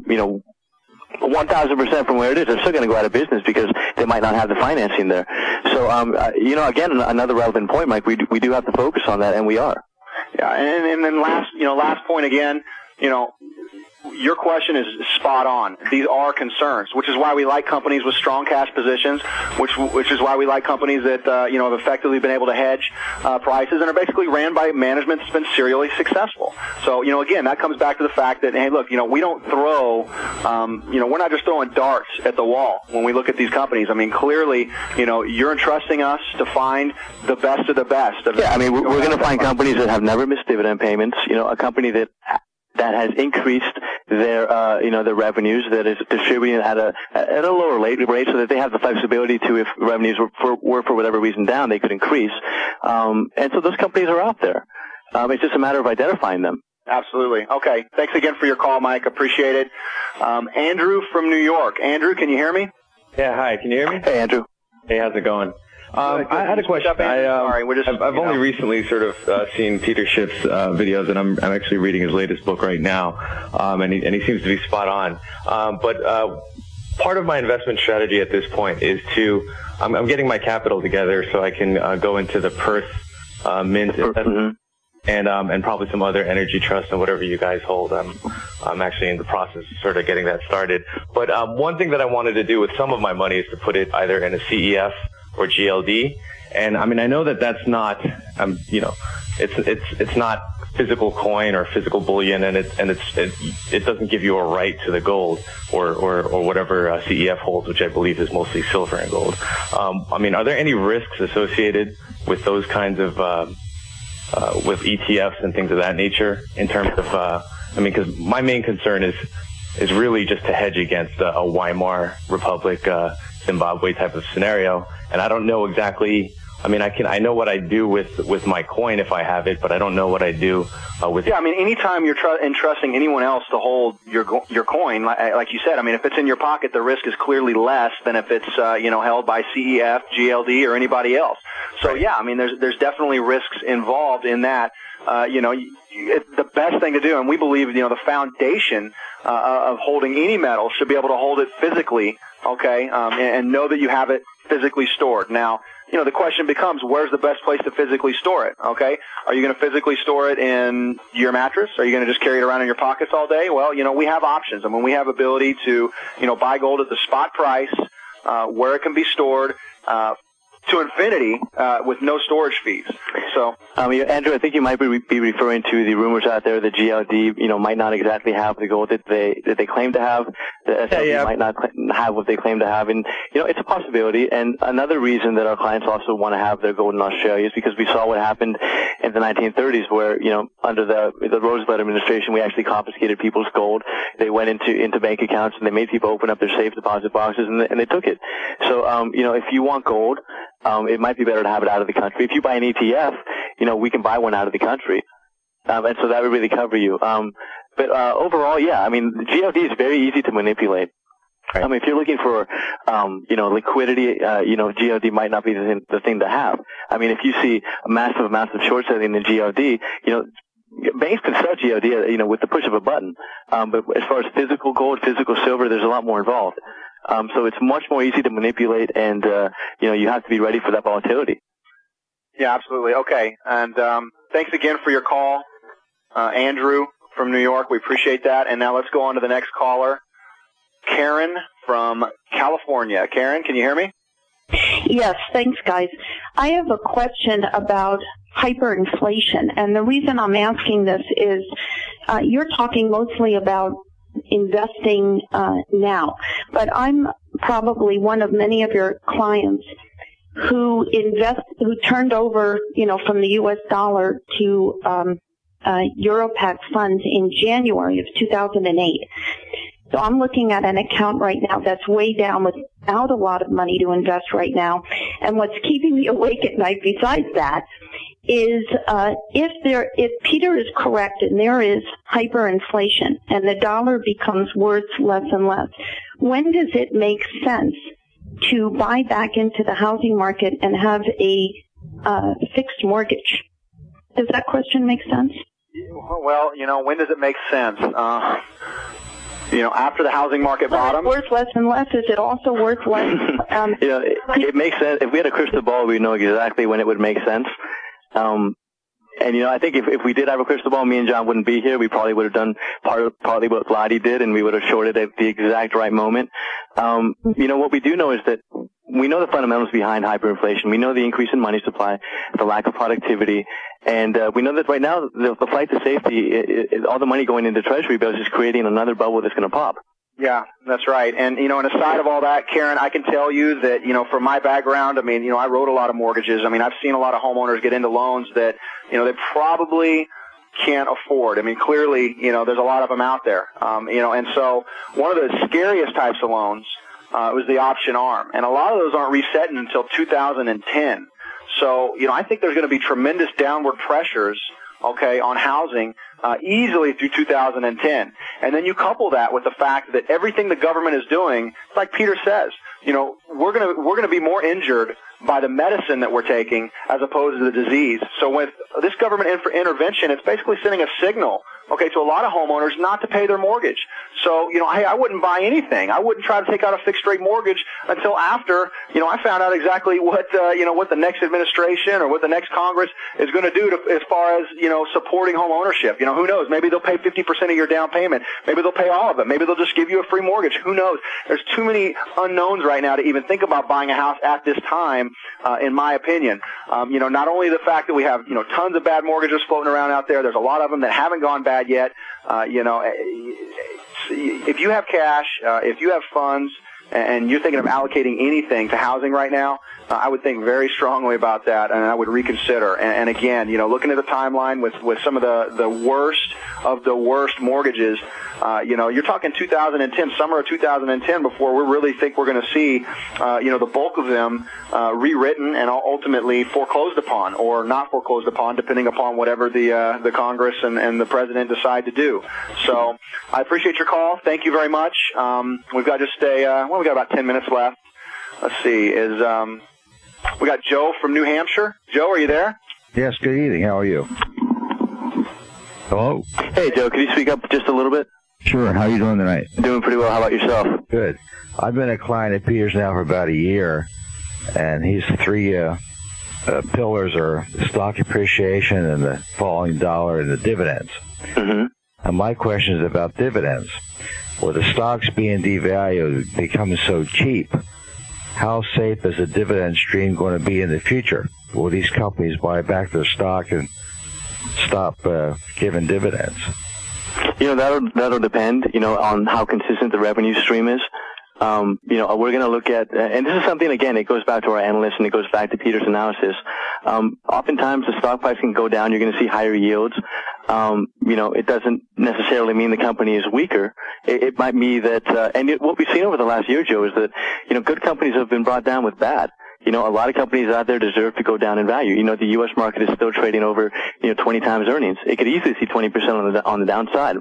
1,000% from where it is, they're still going to go out of business because they might not have the financing there. So, again, another relevant point, Mike, we do have to focus on that, and we are. Yeah, and then last point again, your question is spot on. These are concerns, which is why we like companies with strong cash positions, which is why we like companies that have effectively been able to hedge prices and are basically ran by management that's been serially successful. So again, that comes back to the fact that, hey, look, we don't throw, we're not just throwing darts at the wall when we look at these companies. I mean, clearly, you're entrusting us to find the best of the best. Yeah, I mean, we're going to find companies that have never missed dividend payments. A company that has increased their their revenues, that is distributing at a lower rate so that they have the flexibility to, if revenues were for whatever reason down, they could increase. And so those companies are out there. It's just a matter of identifying them. Absolutely. Okay. Thanks again for your call, Mike. Appreciate it. Andrew from New York. Andrew, can you hear me? Yeah. Hi. Can you hear me? Hey, Andrew. Hey, how's it going? I had a question. I've only recently sort of seen Peter Schiff's videos, and I'm actually reading his latest book right now, and he seems to be spot on. But part of my investment strategy at this point is I'm getting my capital together so I can go into the Perth Mint and probably some other energy trusts and whatever you guys hold. I'm actually in the process of sort of getting that started. But one thing that I wanted to do with some of my money is to put it either in a CEF or GLD. And I mean, I know that that's not, it's not physical coin or physical bullion, and it doesn't give you a right to the gold or whatever CEF holds, which I believe is mostly silver and gold. I mean, are there any risks associated with those kinds of with ETFs and things of that nature in terms of? Because my main concern is really just to hedge against a Weimar Republic, Zimbabwe type of scenario. And I don't know exactly. I mean, I know what I do with my coin if I have it, but I don't know what I do with. Yeah, I mean, anytime you're entrusting anyone else to hold your coin, like you said, I mean, if it's in your pocket, the risk is clearly less than if it's held by CEF, GLD, or anybody else. So yeah, I mean, there's definitely risks involved in that. The best thing to do, and we believe, the foundation of holding any metal should be able to hold it physically, okay, and know that you have it physically stored. Now, the question becomes, where's the best place to physically store it, okay? Are you going to physically store it in your mattress? Are you going to just carry it around in your pockets all day? Well, we have options. I mean, we have ability to, buy gold at the spot price, where it can be stored, to infinity, with no storage fees. So, Andrew, I think you might be referring to the rumors out there that GLD, might not exactly have the gold that they claim to have. The SLV might not have what they claim to have, and it's a possibility. And another reason that our clients also want to have their gold in Australia is because we saw what happened in the 1930s, where under the Roosevelt administration, we actually confiscated people's gold. They went into bank accounts and they made people open up their safe deposit boxes, and they took it. So, if you want gold, it might be better to have it out of the country. If you buy an ETF, we can buy one out of the country. And so that would really cover you. But overall, yeah, I mean, GLD is very easy to manipulate. Right. I mean, if you're looking for, liquidity, GLD might not be the thing to have. I mean, if you see massive amounts of short selling in GLD, banks can sell GLD, with the push of a button. But as far as physical gold, physical silver, there's a lot more involved. So it's much more easy to manipulate, and, you have to be ready for that volatility. Yeah, absolutely. Okay. And thanks again for your call, Andrew from New York. We appreciate that. And now let's go on to the next caller, Karen from California. Karen, can you hear me? Yes, thanks, guys. I have a question about hyperinflation. And the reason I'm asking this is you're talking mostly about investing now, but I'm probably one of many of your clients who turned over, from the U.S. dollar to Europax funds in January of 2008. So I'm looking at an account right now that's way down without a lot of money to invest right now. And what's keeping me awake at night besides that is if Peter is correct and there is hyperinflation and the dollar becomes worth less and less, when does it make sense to buy back into the housing market and have a fixed mortgage? Does that question make sense? Well, when does it make sense? After the housing market bottom? Worth less and less. Is it also worth less? It makes sense. If we had a crystal ball, we'd know exactly when it would make sense. I think if we did have a crystal ball, me and John wouldn't be here. We probably would have done partly what Vladi did, and we would have shorted at the exact right moment. What we do know is that we know the fundamentals behind hyperinflation. We know the increase in money supply, the lack of productivity, and we know that right now the flight to safety, all the money going into Treasury bills is creating another bubble that's going to pop. Yeah, that's right. And, and aside of all that, Karen, I can tell you that, from my background, I wrote a lot of mortgages. I've seen a lot of homeowners get into loans that, they probably can't afford. Clearly, there's a lot of them out there. And so one of the scariest types of loans was the option arm. And a lot of those aren't resetting until 2010. So, I think there's going to be tremendous downward pressures, on housing easily through 2010. And then you couple that with the fact that everything the government is doing, like Peter says, we're going to be more injured by the medicine that we're taking as opposed to the disease. So with this government intervention, it's basically sending a signal, to a lot of homeowners not to pay their mortgage. So, hey, I wouldn't buy anything. I wouldn't try to take out a fixed rate mortgage until after, I found out exactly what the next administration or what the next Congress is going to do as far as, supporting home ownership. Who knows? Maybe they'll pay 50% of your down payment. Maybe they'll pay all of it. Maybe they'll just give you a free mortgage. Who knows? There's too many unknowns right now to even think about buying a house at this time, in my opinion. Not only the fact that we have, tons of bad mortgages floating around out there, there's a lot of them that haven't gone bad yet. If you have cash, if you have funds, and you're thinking of allocating anything to housing right now, I would think very strongly about that, and I would reconsider. And again, looking at the timeline with some of the worst of the worst mortgages, you're talking 2010, summer of 2010, before we really think we're going to see, the bulk of them rewritten and ultimately foreclosed upon or not foreclosed upon, depending upon whatever the Congress and the President decide to do. So I appreciate your call. Thank you very much. We've got just we got about 10 minutes left. Let's see. We got Joe from New Hampshire. Joe, are you there? Yes, good evening. How are you? Hello? Hey, Joe, can you speak up just a little bit? Sure. How are you doing tonight? Doing pretty well. How about yourself? Good. I've been a client of Peter's now for about a year, and his three pillars are stock appreciation and the falling dollar and the dividends. Mm-hmm. And my question is about dividends. With the stocks being devalued, becoming so cheap, how safe is a dividend stream going to be in the future? Will these companies buy back their stock and stop giving dividends? That'll depend, on how consistent the revenue stream is. We're going to look at, and this is something, again, it goes back to our analysts and it goes back to Peter's analysis. Oftentimes the stock price can go down. You're going to see higher yields. It doesn't necessarily mean the company is weaker. It might be that, what we've seen over the last year, Joe, is that, good companies have been brought down with bad. A lot of companies out there deserve to go down in value. The U.S. market is still trading over, 20 times earnings. It could easily see 20% on the downside.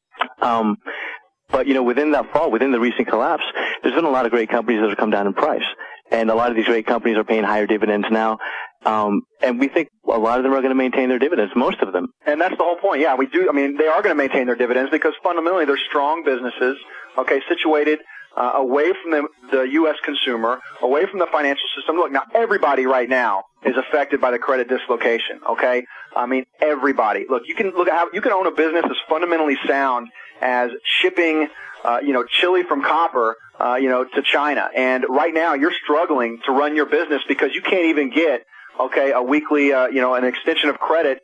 But, within that fall, within the recent collapse, there's been a lot of great companies that have come down in price. And a lot of these great companies are paying higher dividends now. And we think a lot of them are going to maintain their dividends, most of them. And that's the whole point. Yeah, we do. They are going to maintain their dividends because fundamentally they're strong businesses, situated away from the U.S. consumer, away from the financial system. Look, now everybody right now is affected by the credit dislocation, okay? Everybody. Look, you can own a business that's fundamentally sound as shipping, chili from copper, to China. And right now you're struggling to run your business because you can't even get, a weekly, an extension of credit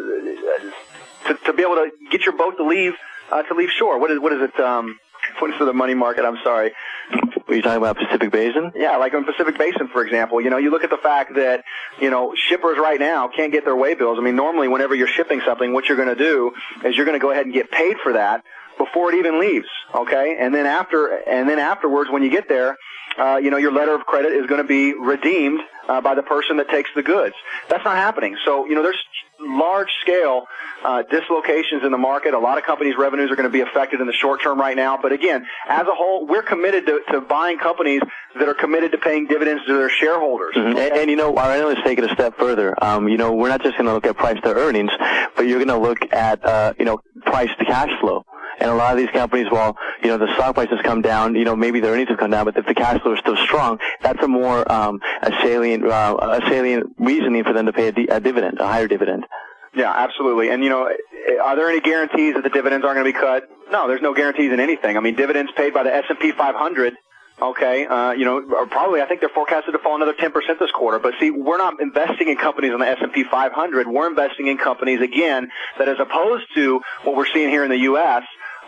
to be able to get your boat to leave shore. What is it? What is the money market? I'm sorry. Are you talking about Pacific Basin? Yeah, like in Pacific Basin, for example. You look at the fact that, shippers right now can't get their way bills. Normally whenever you're shipping something, what you're going to do is you're going to go ahead and get paid for that. before it even leaves, okay? And then afterwards, when you get there, your letter of credit is going to be redeemed by the person that takes the goods. That's not happening. So, there's large-scale dislocations in the market. A lot of companies' revenues are going to be affected in the short term right now. But again, as a whole, we're committed to buying companies that are committed to paying dividends to their shareholders. Mm-hmm. And our analysts take it a step further. We're not just going to look at price to earnings, but you're going to look at, price to cash flow. And a lot of these companies, while, the stock price has come down, maybe their earnings have come down, but if the cash flow is still strong, that's a more, a salient reasoning for them to pay a dividend, a higher dividend. Yeah, absolutely. And, are there any guarantees that the dividends aren't going to be cut? No, there's no guarantees in anything. I mean, dividends paid by the S&P 500, okay, are probably, I think they're forecasted to fall another 10% this quarter. But see, we're not investing in companies on the S&P 500. We're investing in companies, again, that as opposed to what we're seeing here in the U.S.,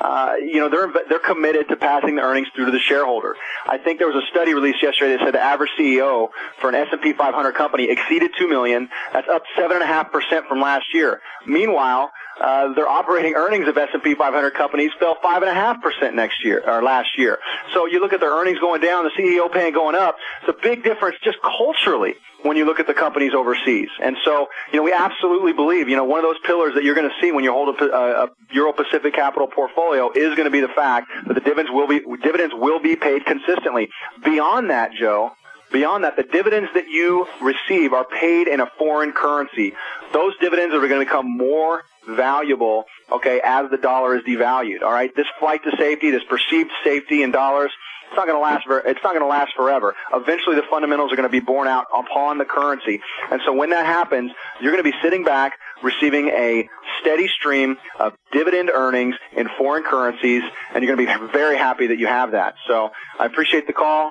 they're committed to passing the earnings through to the shareholder. I think there was a study released yesterday that said the average CEO for an S&P 500 company exceeded $2 million. That's up 7.5% from last year. Meanwhile, their operating earnings of S&P 500 companies fell 5.5% last year. So you look at their earnings going down, the CEO paying going up. It's a big difference just culturally when you look at the companies overseas. And so, we absolutely believe, one of those pillars that you're going to see when you hold a Euro-Pacific Capital portfolio is going to be the fact that the dividends will be paid consistently. Beyond that, Joe, the dividends that you receive are paid in a foreign currency. Those dividends are going to become more valuable, okay, as the dollar is devalued. All right, this flight to safety, this perceived safety in dollars, it's not going to last forever. Eventually, the fundamentals are going to be borne out upon the currency. And so when that happens, you're going to be sitting back, receiving a steady stream of dividend earnings in foreign currencies, and you're going to be very happy that you have that. So I appreciate the call.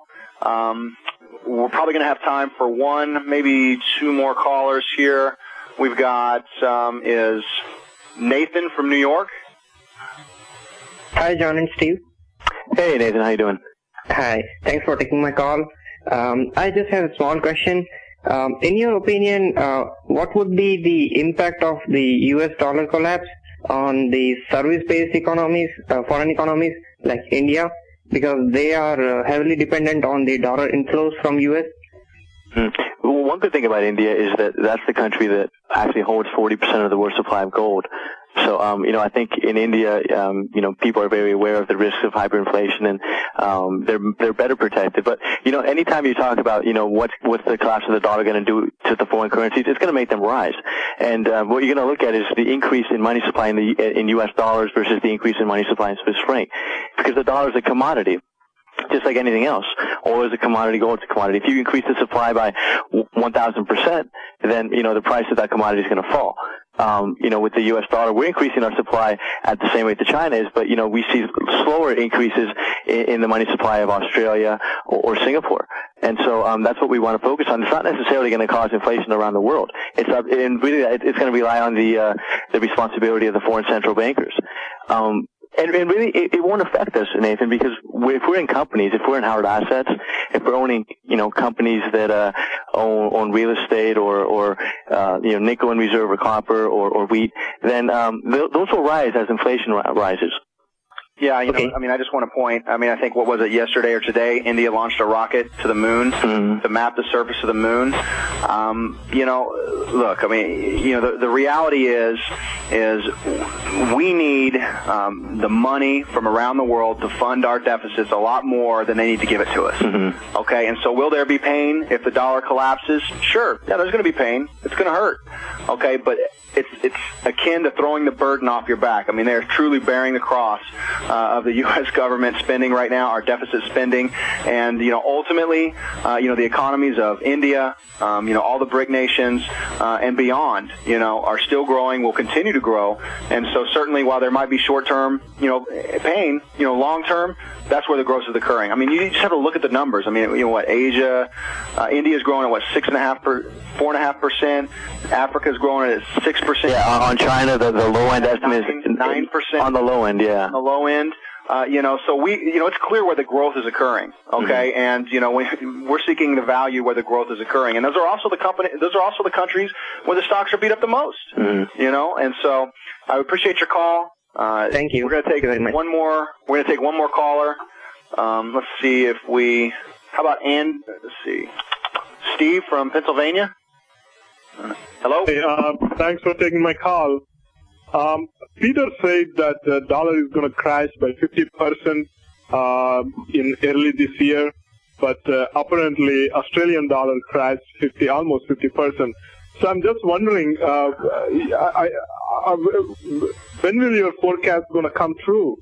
We're probably going to have time for one, maybe two more callers here. We've got is Nathan from New York. Hi, John and Steve. Hey, Nathan. How you doing? Hi. Thanks for taking my call. I just have a small question. In your opinion, what would be the impact of the U.S. dollar collapse on the service-based economies, foreign economies like India, because they are heavily dependent on the dollar inflows from U.S.? Well, one good thing about India is that that's the country that actually holds 40% of the world supply of gold. So, I think in India, people are very aware of the risks of hyperinflation, and they're better protected. But anytime you talk about what's the collapse of the dollar going to do to the foreign currencies, it's going to make them rise. And what you're going to look at is the increase in money supply in U.S. dollars versus the increase in money supply in Swiss franc, because the dollar is a commodity. Just like anything else. Oil is a commodity, gold is a commodity. If you increase the supply by 1,000%, then, the price of that commodity is going to fall. With the U.S. dollar, we're increasing our supply at the same rate that China is, but, we see slower increases in the money supply of Australia or Singapore. And so, that's what we want to focus on. It's not necessarily going to cause inflation around the world. It's going to rely on the responsibility of the foreign central bankers. And really, it won't affect us, Nathan, because if we're in companies, if we're in Howard Assets, if we're owning, companies that own real estate or nickel and reserve or copper or wheat, then those will rise as inflation rises. Yeah, I just want to point, I think, what was it, yesterday or today, India launched a rocket to the moon to map the surface of the moon. Look, the reality is we need the money from around the world to fund our deficits a lot more than they need to give it to us. Mm-hmm. Okay, and so will there be pain if the dollar collapses? Sure. Yeah, there's going to be pain. It's going to hurt. Okay, but it's akin to throwing the burden off your back. They're truly bearing the cross of the U.S. government spending right now, our deficit spending, and ultimately, the economies of India, all the BRIC nations, and beyond, are still growing, will continue to grow, and so certainly while there might be short-term, pain, long-term, that's where the growth is occurring. You just have to look at the numbers. Asia, India is growing at 4.5%. Africa is growing at 6%. Yeah, on China, the low end estimate is 9%. On the low end, yeah. On the low end. So it's clear where the growth is occurring. Okay, mm-hmm. And we're seeking the value where the growth is occurring, and those are also the countries where the stocks are beat up the most. Mm-hmm. And so I appreciate your call. Thank you. We're going to take one more. We're going to take one more caller. Let's see if we. How about let's see, Steve from Pennsylvania. Hello. Hey, thanks for taking my call. Peter said that the dollar is going to crash by 50% in early this year, but apparently Australian dollar crashed almost 50%. So I'm just wondering, when will your forecast going to come true?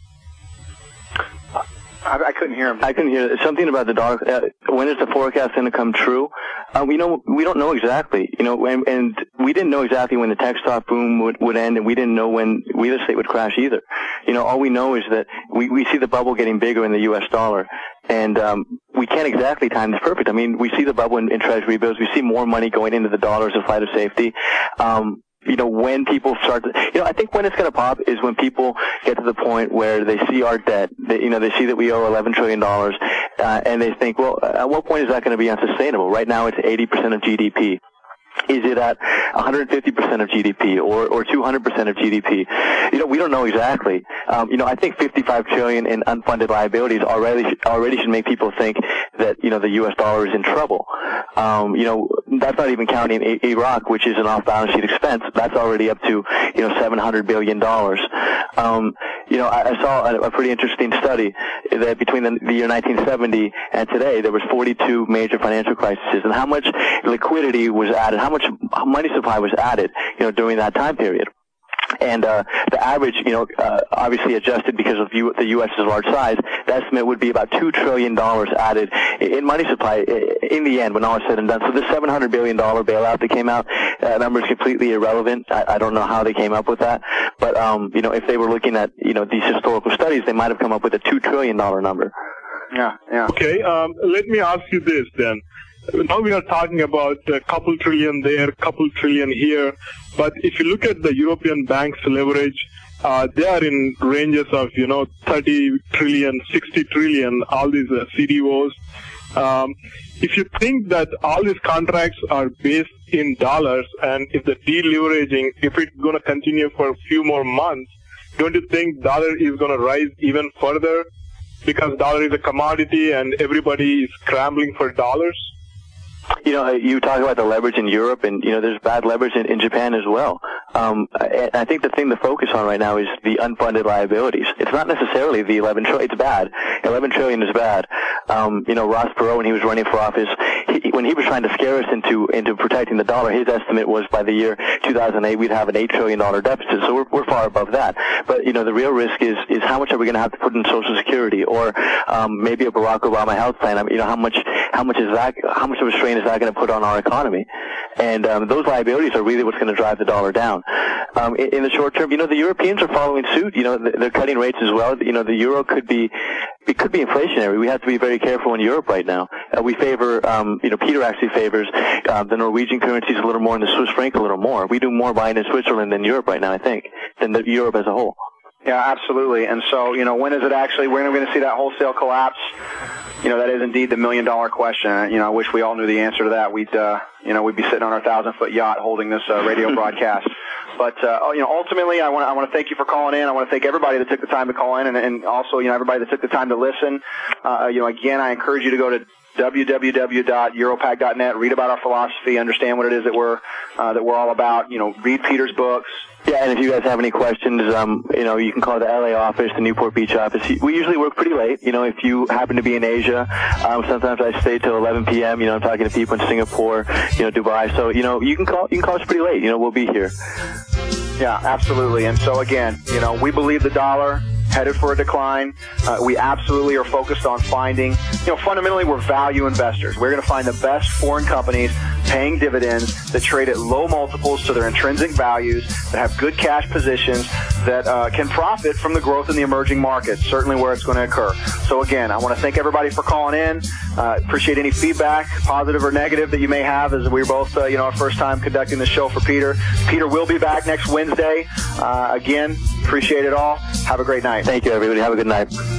I couldn't hear him. I couldn't hear something about the dollar. When is the forecast going to come true? We don't know exactly. And we didn't know exactly when the tech stock boom would end, and we didn't know when real estate would crash either. All we know is that we see the bubble getting bigger in the U.S. dollar, and we can't exactly time this perfect. I mean, we see the bubble in Treasury bills. We see more money going into the dollar as a flight of safety. When people start to, I think when it's going to pop is when people get to the point where they see our debt, they see that we owe $11 trillion, and they think, well, at what point is that going to be unsustainable? Right now it's 80% of GDP. Is it at 150% of GDP or 200% of GDP? We don't know exactly. I think 55 trillion in unfunded liabilities already should make people think that, the U.S. dollar is in trouble. That's not even counting Iraq, which is an off-balance sheet expense. That's already up to, $700 billion. I saw a pretty interesting study that between the year 1970 and today, there was 42 major financial crises, and how much liquidity was added, how much money supply was added, during that time period. And the average, obviously adjusted because of the U.S.'s large size, the estimate would be about $2 trillion added in money supply in the end when all is said and done. So the $700 billion bailout that came out, that number is completely irrelevant. I don't know how they came up with that. But, if they were looking at, these historical studies, they might have come up with a $2 trillion number. Yeah. Okay, let me ask you this then. Now we are talking about a couple trillion there, couple trillion here, but if you look at the European banks' leverage, they are in ranges of, 30 trillion, 60 trillion, all these CDOs. If you think that all these contracts are based in dollars, and if the deleveraging, if it's going to continue for a few more months, don't you think dollar is going to rise even further? Because dollar is a commodity and everybody is scrambling for dollars? You talk about the leverage in Europe, and, there's bad leverage in Japan as well. I think the thing to focus on right now is the unfunded liabilities. It's not necessarily the 11 trillion. It's bad. 11 trillion is bad. Ross Perot, when he was running for office, when he was trying to scare us into protecting the dollar, his estimate was by the year 2008 we'd have an $8 trillion deficit. So we're far above that. But, the real risk is how much are we going to have to put in Social Security, or maybe a Barack Obama health plan? how much of a strain is that going to put on our economy? And those liabilities are really what's going to drive the dollar down. In the short term, the Europeans are following suit. They're cutting rates as well. The euro could be inflationary. We have to be very careful in Europe right now. We favor, Peter actually favors the Norwegian currencies a little more and the Swiss franc a little more. We do more buying in Switzerland than Europe right now, I think, than Europe as a whole. Yeah, absolutely. And so, when is it actually, when are we going to see that wholesale collapse? That is indeed the $1 million question. I wish we all knew the answer to that. We'd be sitting on our 1,000-foot yacht holding this radio broadcast. But, ultimately, I want to thank you for calling in. I want to thank everybody that took the time to call in, and also, everybody that took the time to listen. Again, I encourage you to go to www.europac.net, read about our philosophy, understand what it is that we're all about. Read Peter's books. Yeah, and if you guys have any questions, you can call the LA office, the Newport Beach office. We usually work pretty late. If you happen to be in Asia, sometimes I stay till 11 p.m. I'm talking to people in Singapore, Dubai. So, you can call us pretty late. We'll be here. Yeah, absolutely. And so again, we believe the dollar headed for a decline. We absolutely are focused on finding, fundamentally we're value investors. We're going to find the best foreign companies paying dividends that trade at low multiples to their intrinsic values, that have good cash positions, that can profit from the growth in the emerging markets, certainly where it's going to occur. So again, I want to thank everybody for calling in. Appreciate any feedback, positive or negative, that you may have, as we're both, our first time conducting the show for Peter. Peter will be back next Wednesday. Again, appreciate it all. Have a great night. Thank you, everybody. Have a good night.